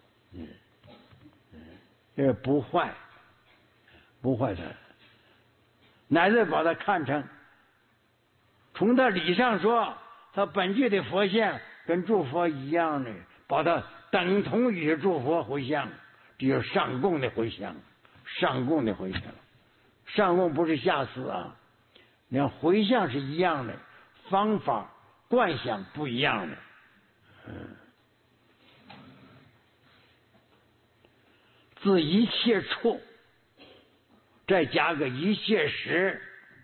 S1: 这不坏，不坏它，乃至把它看成，从它理上说，它本具的佛性跟诸佛一样的，把它等同于诸佛回向，这就是上供的回向，上供的回向，上供不是下施啊，你看回向是一样的，方法观想不一样的。自一切处再加个一切时，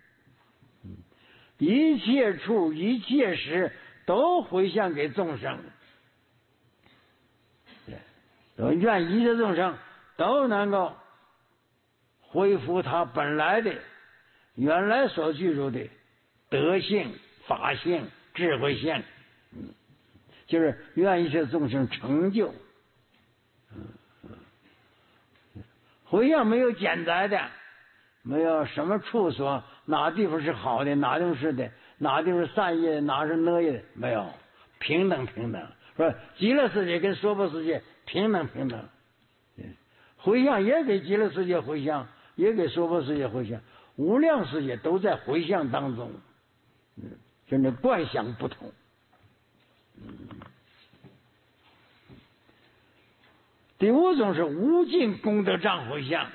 S1: 一切处一切时都回向给众生，愿一切众生都能够恢复他本来的原来所具足的德性、法性、智慧性，就是愿一切众生成就。回向没有简单的，没有什么处所，哪地方是好的，哪地方是的，哪地方是善业，哪是恶业的，没有，平等，说极乐世界跟娑婆世界平等。回向也给极乐世界回向，也给娑婆世界回向，无量世界都在回向当中，就那观想不同。第五种是无尽功德障回向，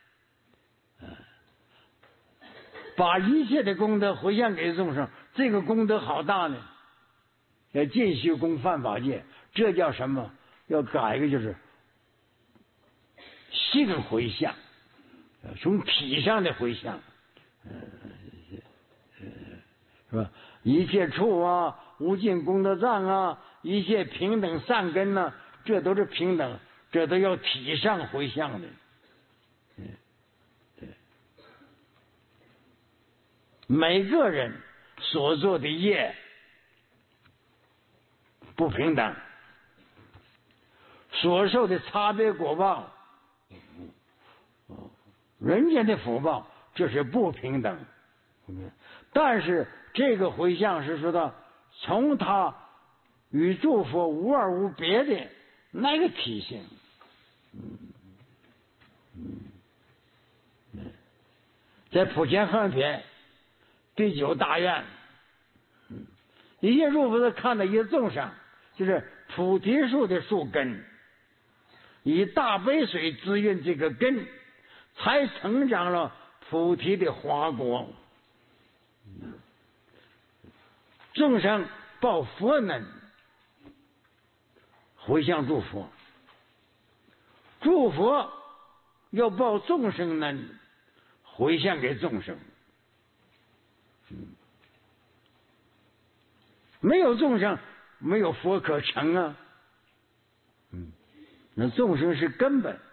S1: 把一切的功德回向给众生，这个功德好大呢，要尽虚空犯法界，这叫什么？要改一个就是性回向，从体上的回向，是吧？一切处啊，无尽功德障啊，一切平等善根啊，这都是平等，这都要体上回向的。每个人所做的业不平等，所受的差别果报，人间的福报，这是不平等。但是这个回向是说到从他与诸佛无二无别的那个体性。在普贤行品第9大愿，一切诸佛都看到一个众生，就是菩提树的树根，以大悲水滋润这个根，才成长了菩提的花果。众生报佛恩，回向诸佛；诸佛要报众生恩，回向给众生。没有众生，没有佛可成啊。那众生是根本。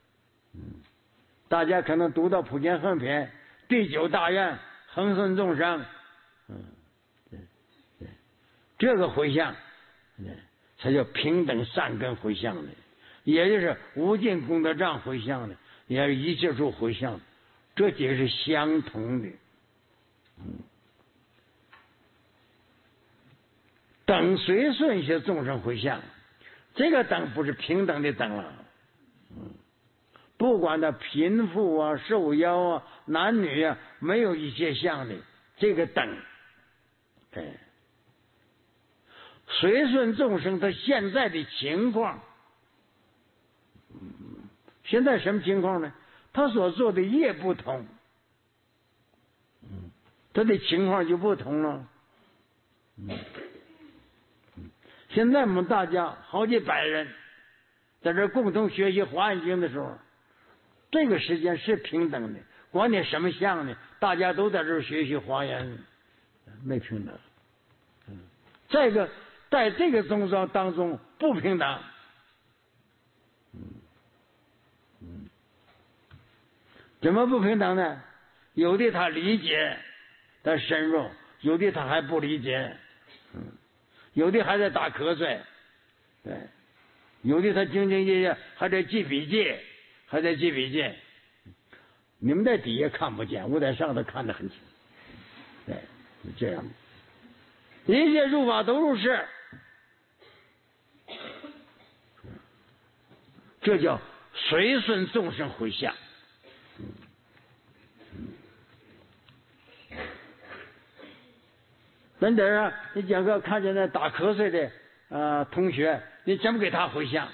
S1: 大家可能读到普贤行品第9大愿，恒顺众生。这个回向才叫平等善根回向的，也就是无尽功德障回向的，也是一切处回向的，这几个是相同的。等随顺一些众生回向，这个等不是平等的等了。不管他贫富啊、寿夭啊、男女啊，没有一些相的，这个等，随顺众生他现在的情况。现在什么情况呢？他所做的业不同，他的情况就不同了。现在我们大家好几百人在这共同学习《华严经》的时候，这个时间是平等的，管你什么相呢？大家都在这儿学习华严，没平等。这个在这个宗教当中不平等。怎么不平等呢？有的他理解，他深入；有的他还不理解，有的还在打瞌睡，对，有的他兢兢业业还在记笔记，还在记笔记。你们在底下看不见，我在上头看得很清。对，就这样。一切入法都入世，这叫随顺众生回向。等等啊，你讲个看见那打瞌睡的同学，你怎么给他回向？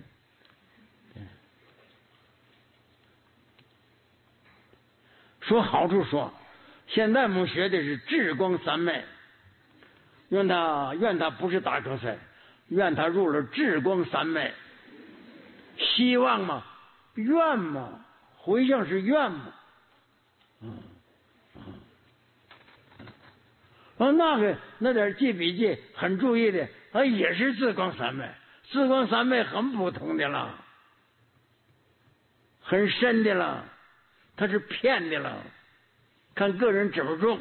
S1: 说好处说，现在我们学的是智光三昧，愿他不是打瞌睡，愿他入了智光三昧。希望嘛，愿嘛，回向是愿嘛。那点记笔记很注意的，也是智光三昧。智光三昧很普通的了，很深的了，它是骗的了，看个人怎么用。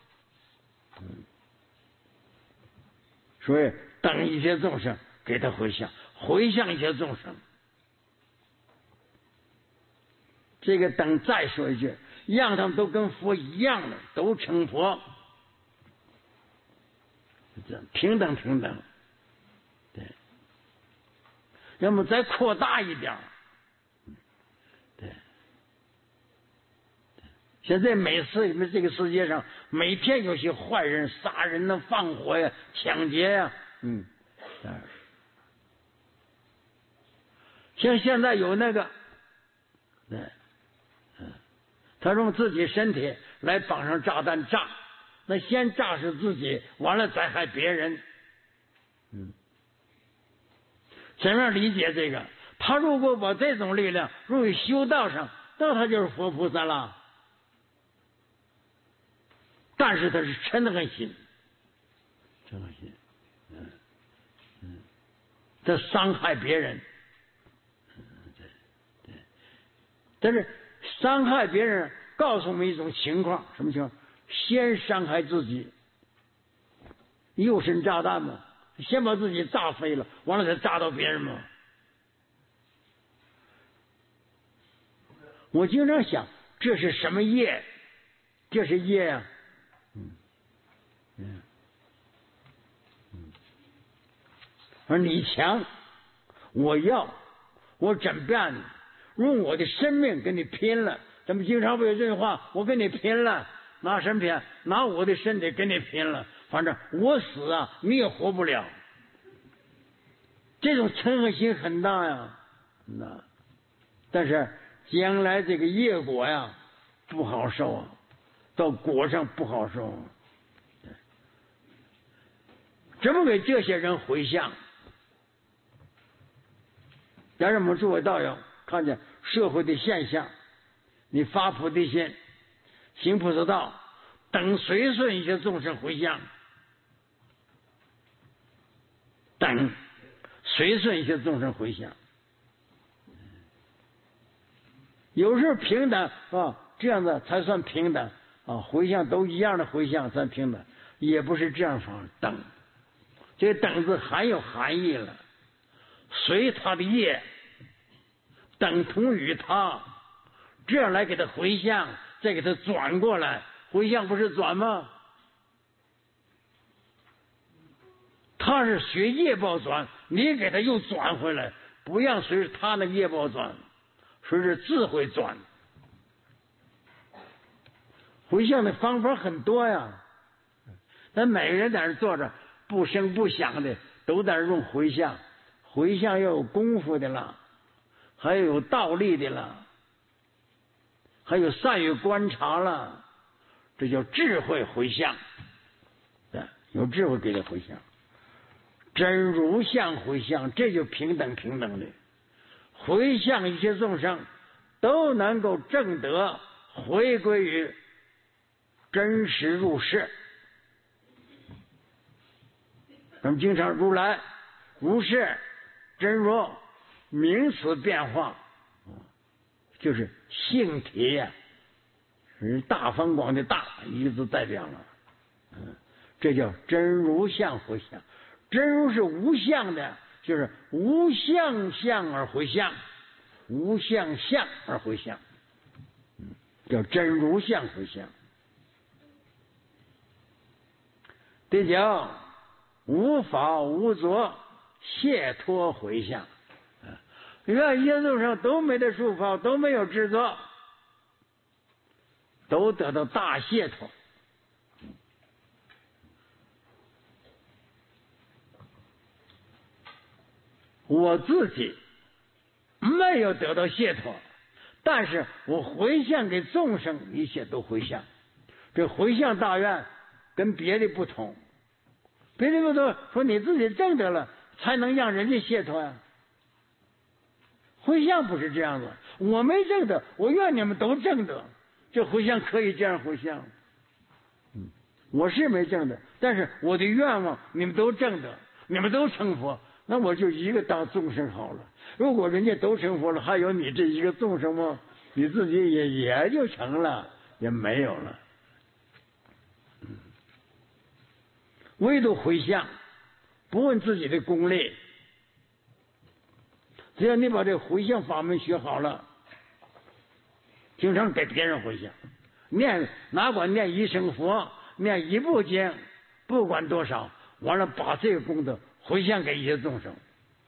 S1: 所以等一些众生给他回向，回向一些众生。这个等再说一句，让他们都跟佛一样的，都成佛。平等，对，要么再扩大一点，对。现在这个世界上，每天有些坏人杀人呢、放火呀、抢劫呀，像现在有那个，对，他用自己身体来绑上炸弹炸。那先炸死自己，完了再害别人。怎么样理解这个？他如果把这种力量用于修道上，那他就是佛菩萨了。但是他是嗔恨心，他伤害别人。对。但是伤害别人，告诉我们一种情况，什么情况？先伤害自己，诱身炸弹嘛，先把自己炸飞了，完了再炸到别人嘛。我经常想，这是什么业？这是业啊！而你强，我怎办？用我的生命跟你拼了。咱们经常不有这句话？我跟你拼了。拿什么拼？拿我的身体跟你拼了，反正我死啊，你也活不了。这种嗔恨心很大呀，但是将来这个业果呀不好受啊，到果上不好受。怎么给这些人回向？但是我们诸位道友看见社会的现象，你发菩提心。行菩萨道，等随顺一些众生回向，等随顺一些众生回向。有时候平等这样的才算平等回向都一样的回向才平等，也不是这样方等。 这个等字含有含义了，随他的业，等同于他，这样来给他回向，再给他转过来，回向不是转吗？他是学业报转，你给他又转回来，不让随着他的业报转，随着智慧转。回向的方法很多呀，但每个人在那坐着不声不响的，都在那用回向。回向要有功夫的了，还有道力的了，还有善于观察了，这叫智慧回向。有智慧给他回向。真如相回向，这就平等的回向一切众生都能够证得回归于真实入世。咱们经常如来如是真如名词变化，就是性体呀，是大方广的大一字代表了。这叫真如相回向。真如是无相的，就是无相相而回向，无相相而回向，叫真如相回向。第九，无法无着解脱回向。你看一切众生都没得束缚，都没有执着，都得到大解脱。我自己没有得到解脱，但是我回向给众生，一切都回向。这回向大愿跟别的不同，别的不同说你自己证得了才能让人家解脱呀。回向不是这样子，我没证得，我愿你们都证得，这回向可以这样回向。我是没证得，但是我的愿望你们都证得，你们都成佛，那我就一个当众生好了。如果人家都成佛了，还有你这一个众生吗？你自己也就成了，也没有了。唯独回向，不问自己的功力，只要你把这回向法门学好了，经常给别人回向，哪管念一声佛，念一部经，不管多少，完了把这个功德回向给一些众生，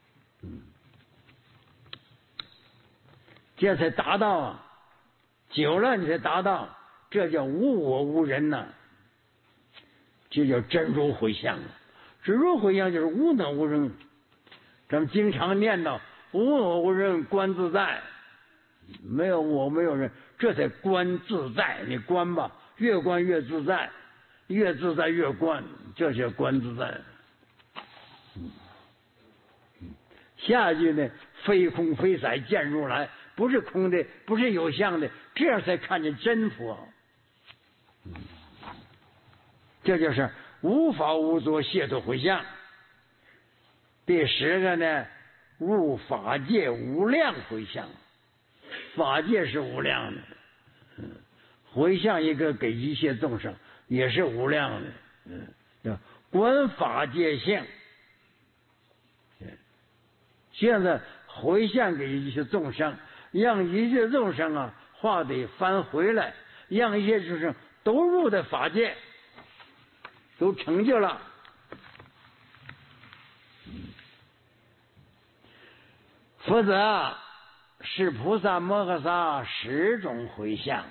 S1: 这才达到啊！久了你才达到，这叫无我无人呐，这叫真如回向啊！真如回向就是无能无人，咱们经常念叨无我无人观自在，没有我没有人，这才观自在。你观吧，越观越自在，越自在越观，这叫观自在。下一句呢，非空非色见如来，不是空的，不是有相的，这样才看见真佛。这就是无法无着解脱回向。第10个呢，入法界无量回向。法界是无量的，回向一个给一切众生也是无量的，叫观法界性。现在回向给一切众生，让一切众生啊话得翻回来，让一切众生都入的法界，都成就了。否则是菩萨摩诃萨10种回向，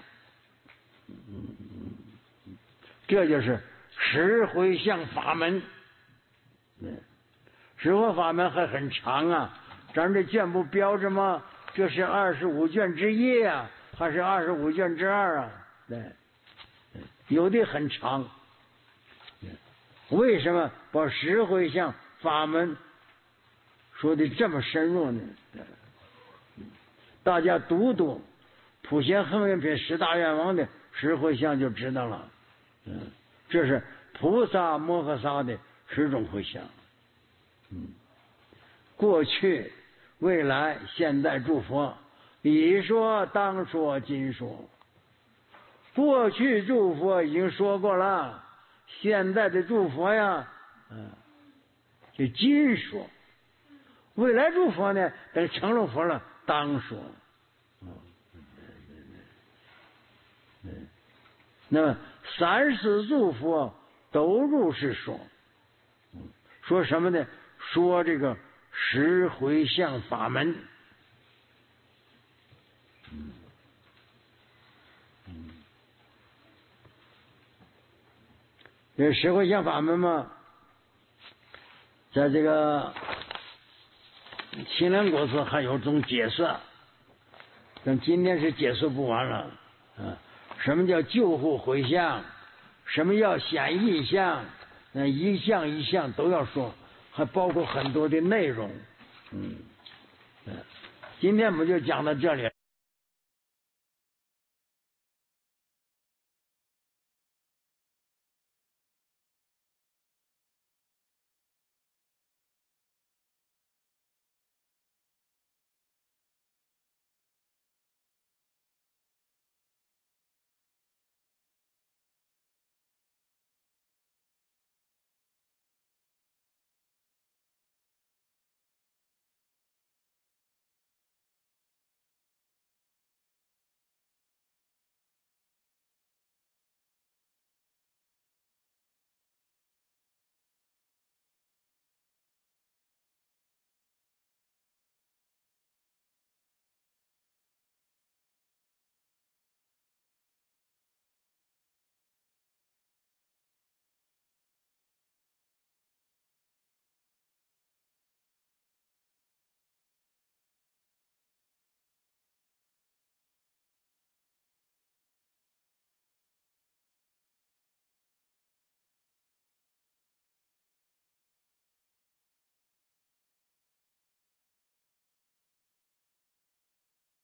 S1: 这就是10回向法门。10回法门还很长啊，咱这卷不标着吗？这是25卷之一啊，还是25卷之2啊？对，有的很长。为什么把10回向法门说的这么深入呢？大家读读普贤行愿品10大愿王的10回向就知道了。这是菩萨摩诃萨的10种回向。过去、未来、现在诸佛，已说、当说、今说。过去诸佛已经说过了，现在的诸佛呀， 就今说；未来诸佛呢，等成了佛了，当说。那么34诸佛都如是说，说什么呢？说这个十回向法门。这十回向法门嘛，在这个清凉果子还有种解释，但今天是解释不完了。什么叫救护回向？什么叫显印象？那一项一项都要说，还包括很多的内容。今天我们就讲到这里。